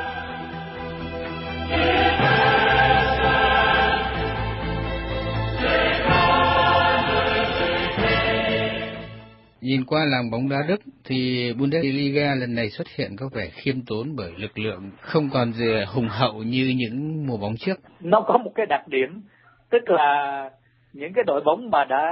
S: Nhìn qua làng bóng đá Đức thì Bundesliga lần này xuất hiện có vẻ khiêm tốn bởi lực lượng không còn gì hùng hậu như những mùa bóng trước.
R: Nó có một cái đặc điểm, tức là những cái đội bóng mà đã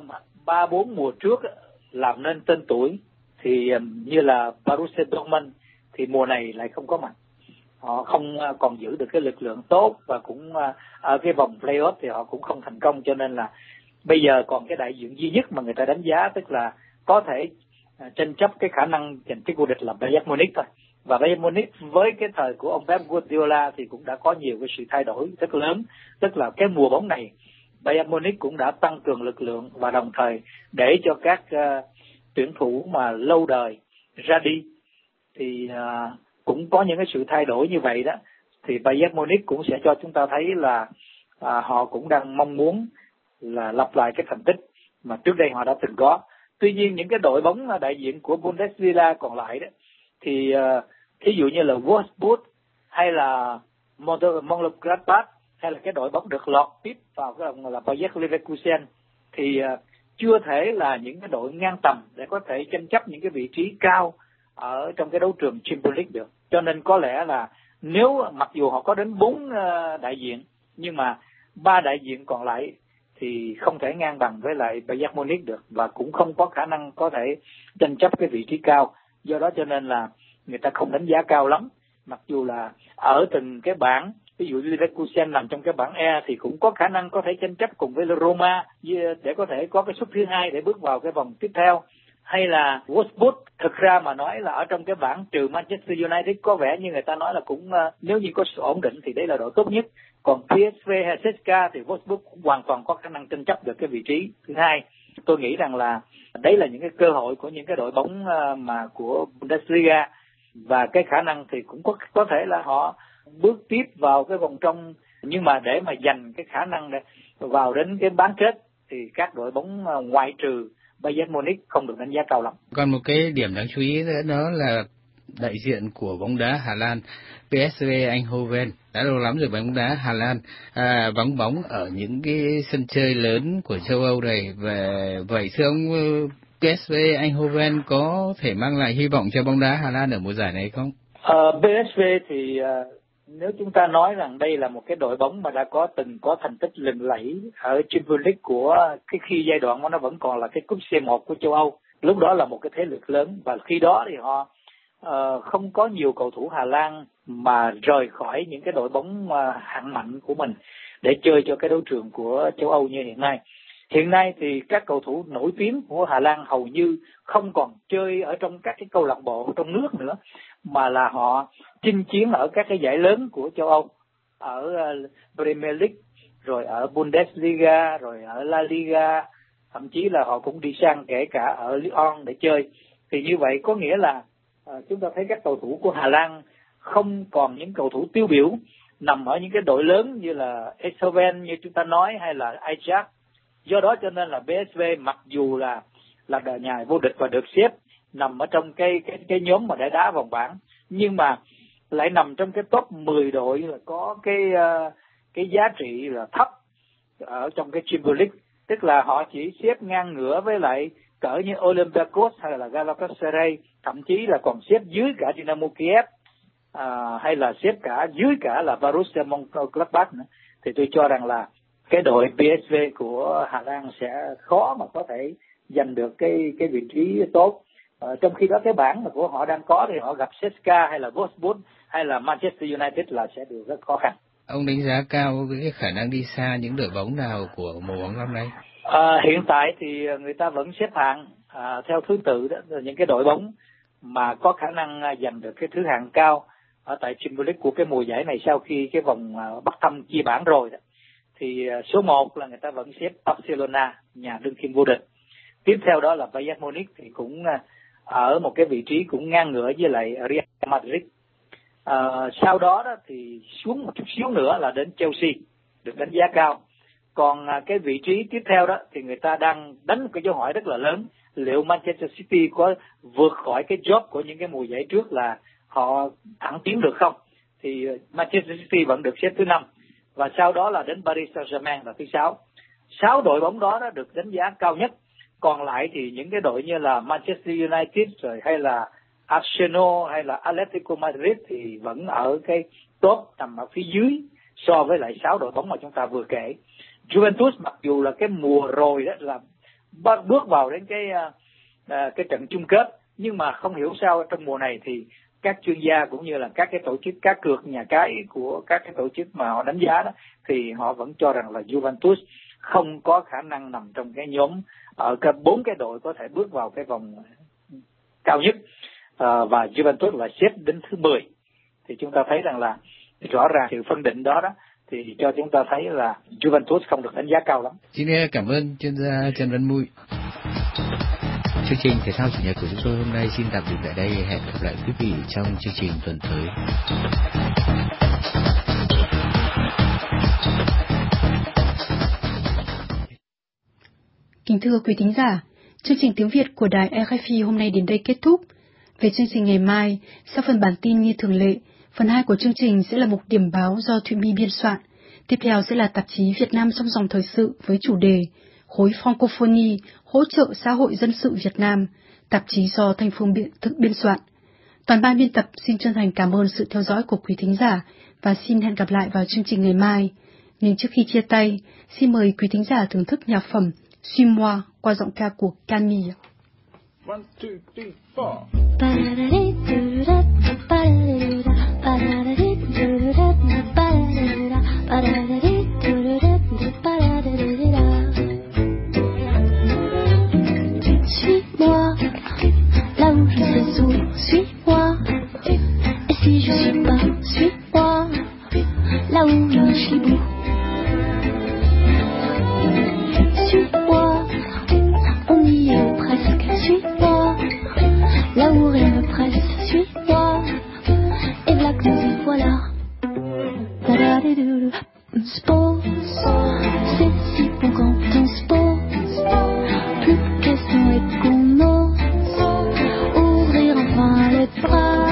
R: ba bốn mùa trước làm nên tên tuổi thì như là Borussia Dortmund thì mùa này lại không có mặt. Họ không còn giữ được cái lực lượng tốt, và cũng ở cái vòng play-off thì họ cũng không thành công, cho nên là bây giờ còn cái đại diện duy nhất mà người ta đánh giá, tức là có thể tranh chấp cái khả năng giành chức vô địch là Bayern Munich thôi. Và Bayern Munich với cái thời của ông Pep Guardiola thì cũng đã có nhiều cái sự thay đổi rất lớn, tức là cái mùa bóng này Bayern Munich cũng đã tăng cường lực lượng, và đồng thời để cho các uh, tuyển thủ mà lâu đời ra đi thì uh, cũng có những cái sự thay đổi như vậy đó. Thì Bayern Munich cũng sẽ cho chúng ta thấy là uh, họ cũng đang mong muốn là lặp lại cái thành tích mà trước đây họ đã từng có. Tuy nhiên những cái đội bóng đại diện của Bundesliga còn lại đó thì uh, ví dụ như là Wolfsburg hay là Mönchengladbach hay là cái đội bóng được lọt tiếp vào cái vòng là Bayer Leverkusen thì uh, chưa thể là những cái đội ngang tầm để có thể tranh chấp những cái vị trí cao ở trong cái đấu trường Champions League được. Cho nên có lẽ là nếu mặc dù họ có đến bốn uh, đại diện, nhưng mà ba đại diện còn lại thì không thể ngang bằng với lại Bayern Munich được, và cũng không có khả năng có thể tranh chấp cái vị trí cao. Do đó cho nên là người ta không đánh giá cao lắm. Mặc dù là ở từng cái bảng, ví dụ Leverkusen nằm trong cái bảng E thì cũng có khả năng có thể tranh chấp cùng với Roma để có thể có cái suất thứ hai để bước vào cái vòng tiếp theo. Hay là Wolfsburg, thực ra mà nói là ở trong cái bảng trừ Manchester United có vẻ như người ta nói là cũng nếu như có sự ổn định thì đấy là đội tốt nhất. Còn pê ét vê hay xê ét ca thì Wolfsburg cũng hoàn toàn có khả năng tranh chấp được cái vị trí thứ hai. Tôi nghĩ rằng là đấy là những cái cơ hội của những cái đội bóng mà của Bundesliga, và cái khả năng thì cũng có có thể là họ bước tiếp vào cái vòng trong, nhưng mà để mà giành cái khả năng để vào đến cái bán kết thì các đội bóng ngoại trừ Bayern Munich không được đánh giá cao lắm.
S: Còn một cái điểm đáng chú ý nữa đó là đại diện của bóng đá Hà Lan, pê ét vê Eindhoven. Đã lâu lắm rồi bóng đá Hà Lan à, vắng bóng ở những cái sân chơi lớn của châu Âu này. Và vậy thưa ông, pê ét vê Eindhoven có thể mang lại hy vọng cho bóng đá Hà Lan ở mùa giải này không?
R: Uh, pê ét vê thì uh, nếu chúng ta nói rằng đây là một cái đội bóng mà đã có từng có thành tích lừng lẫy ở Champions League của cái khi giai đoạn mà nó vẫn còn là cái cúp xê một của châu Âu, lúc đó là một cái thế lực lớn, và khi đó thì họ uh, không có nhiều cầu thủ Hà Lan mà rời khỏi những cái đội bóng uh, hạng mạnh của mình để chơi cho cái đấu trường của châu Âu như hiện nay. Hiện nay thì các cầu thủ nổi tiếng của Hà Lan hầu như không còn chơi ở trong các cái câu lạc bộ trong nước nữa, mà là họ chinh chiến ở các cái giải lớn của châu Âu, ở Premier League, rồi ở Bundesliga, rồi ở La Liga, thậm chí là họ cũng đi sang kể cả ở Lyon để chơi. Thì như vậy có nghĩa là à, chúng ta thấy các cầu thủ của Hà Lan không còn những cầu thủ tiêu biểu nằm ở những cái đội lớn như là Eindhoven như chúng ta nói, hay là Ajax. Do đó cho nên là pê ét vê mặc dù là là nhà vô địch và được xếp nằm ở trong cái cái cái nhóm mà đã đá vòng bảng, nhưng mà lại nằm trong cái top mười đội là có cái uh, cái giá trị là thấp ở trong cái Champions League, tức là họ chỉ xếp ngang ngửa với lại cỡ như Olympiacos hay là Galatasaray, thậm chí là còn xếp dưới cả Dynamo Kiev, à, hay là xếp cả dưới cả là Borussia Mönchengladbach nữa. Thì tôi cho rằng là cái đội pê ét vê của Hà Lan sẽ khó mà có thể giành được cái cái vị trí tốt. À, trong khi đó cái bảng mà của họ đang có thì họ gặp xê ét ca a hay là Wolfsburg hay là Manchester United là sẽ đều rất khó khăn.
S: Ông đánh giá cao cái khả năng đi xa những đội bóng nào của mùa bóng năm nay?
R: À, hiện tại thì người ta vẫn xếp hạng à, theo thứ tự đó, những cái đội bóng mà có khả năng giành được cái thứ hạng cao ở tại Champions League của cái mùa giải này sau khi cái vòng uh, Bắc thăm chia bảng rồi đó. Thì uh, số một là người ta vẫn xếp Barcelona, nhà đương kim vô địch. Tiếp theo đó là Bayern Munich thì cũng uh, ở một cái vị trí cũng ngang ngửa với lại Real Madrid. Uh, sau đó đó thì xuống một chút xíu nữa là đến Chelsea, được đánh giá cao. Còn uh, cái vị trí tiếp theo đó thì người ta đang đánh một cái dấu hỏi rất là lớn, liệu Manchester City có vượt khỏi cái job của những cái mùa giải trước là họ thẳng tiến được không? Thì Manchester City vẫn được xếp thứ năm, và sau đó là đến Paris Saint-Germain là thứ sáu. Sáu đội bóng đó đã được đánh giá cao nhất. Còn lại thì những cái đội như là Manchester United rồi hay là Arsenal hay là Atletico Madrid thì vẫn ở cái top nằm ở phía dưới so với lại sáu đội bóng mà chúng ta vừa kể. Juventus mặc dù là cái mùa rồi đó là bước vào đến cái uh, cái trận chung kết, nhưng mà không hiểu sao trong mùa này thì các chuyên gia cũng như là các cái tổ chức cá cược nhà cái của các cái tổ chức mà họ đánh giá đó thì họ vẫn cho rằng là Juventus không có khả năng nằm trong cái nhóm ở cả bốn cái đội có thể bước vào cái vòng cao nhất, à, và Juventus là xếp đến thứ mười. Thì chúng ta thấy rằng là rõ ràng sự phân định đó đó thì cho chúng ta thấy là Juventus không được đánh giá cao lắm.
S: Xin cảm ơn chuyên gia Trần Văn Mui. Chương trình Thể thao Chủ nhật của chúng tôi hôm nay xin tạm dừng tại đây. Hẹn gặp lại quý vị trong chương trình tuần tới.
B: Kính thưa quý thính giả, chương trình tiếng Việt của đài rờ ép i hôm nay đến đây kết thúc. Về chương trình ngày mai, sau phần bản tin như thường lệ, phần hai của chương trình sẽ là mục điểm báo do Thụy My biên soạn. Tiếp theo sẽ là tạp chí Việt Nam trong dòng thời sự với chủ đề Khối Francophonie, hỗ trợ xã hội dân sự Việt Nam, tạp chí do Thanh Phương biên, thực biên soạn. Toàn ban biên tập xin chân thành cảm ơn sự theo dõi của quý thính giả và xin hẹn gặp lại vào chương trình ngày mai. Nhưng trước khi chia tay, xin mời quý thính giả thưởng thức nhạc phẩm Suis-moi qua giọng ca của Camille.
A: One, two, three, four.
T: Suis-moi, là où je sais où, suis-moi. Et si je suis pas, suis-moi, là où le chibou. Suis-moi, on y est presque, suis-moi, là où rien ne presse, suis-moi. Et là que nous y voilà. On se pose, c'est si bon quand on se pose. Plus de questions et qu'on ose ouvrir enfin les bras.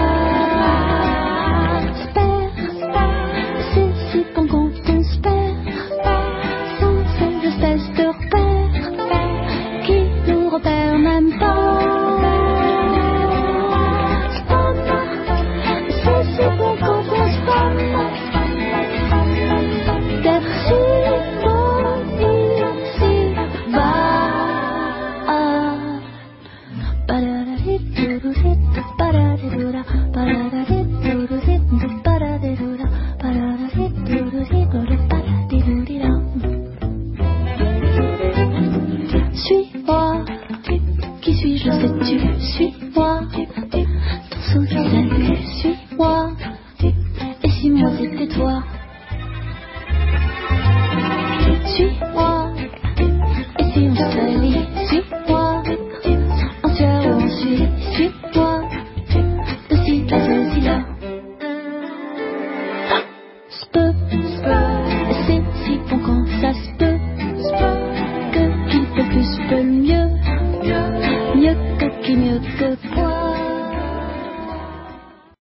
T: Se perd, c'est si bon quand on se perd. Sans ces espèces de repères qui nous repèrent même pas. C'est si bon quand on se perd. D'être si bon. toi.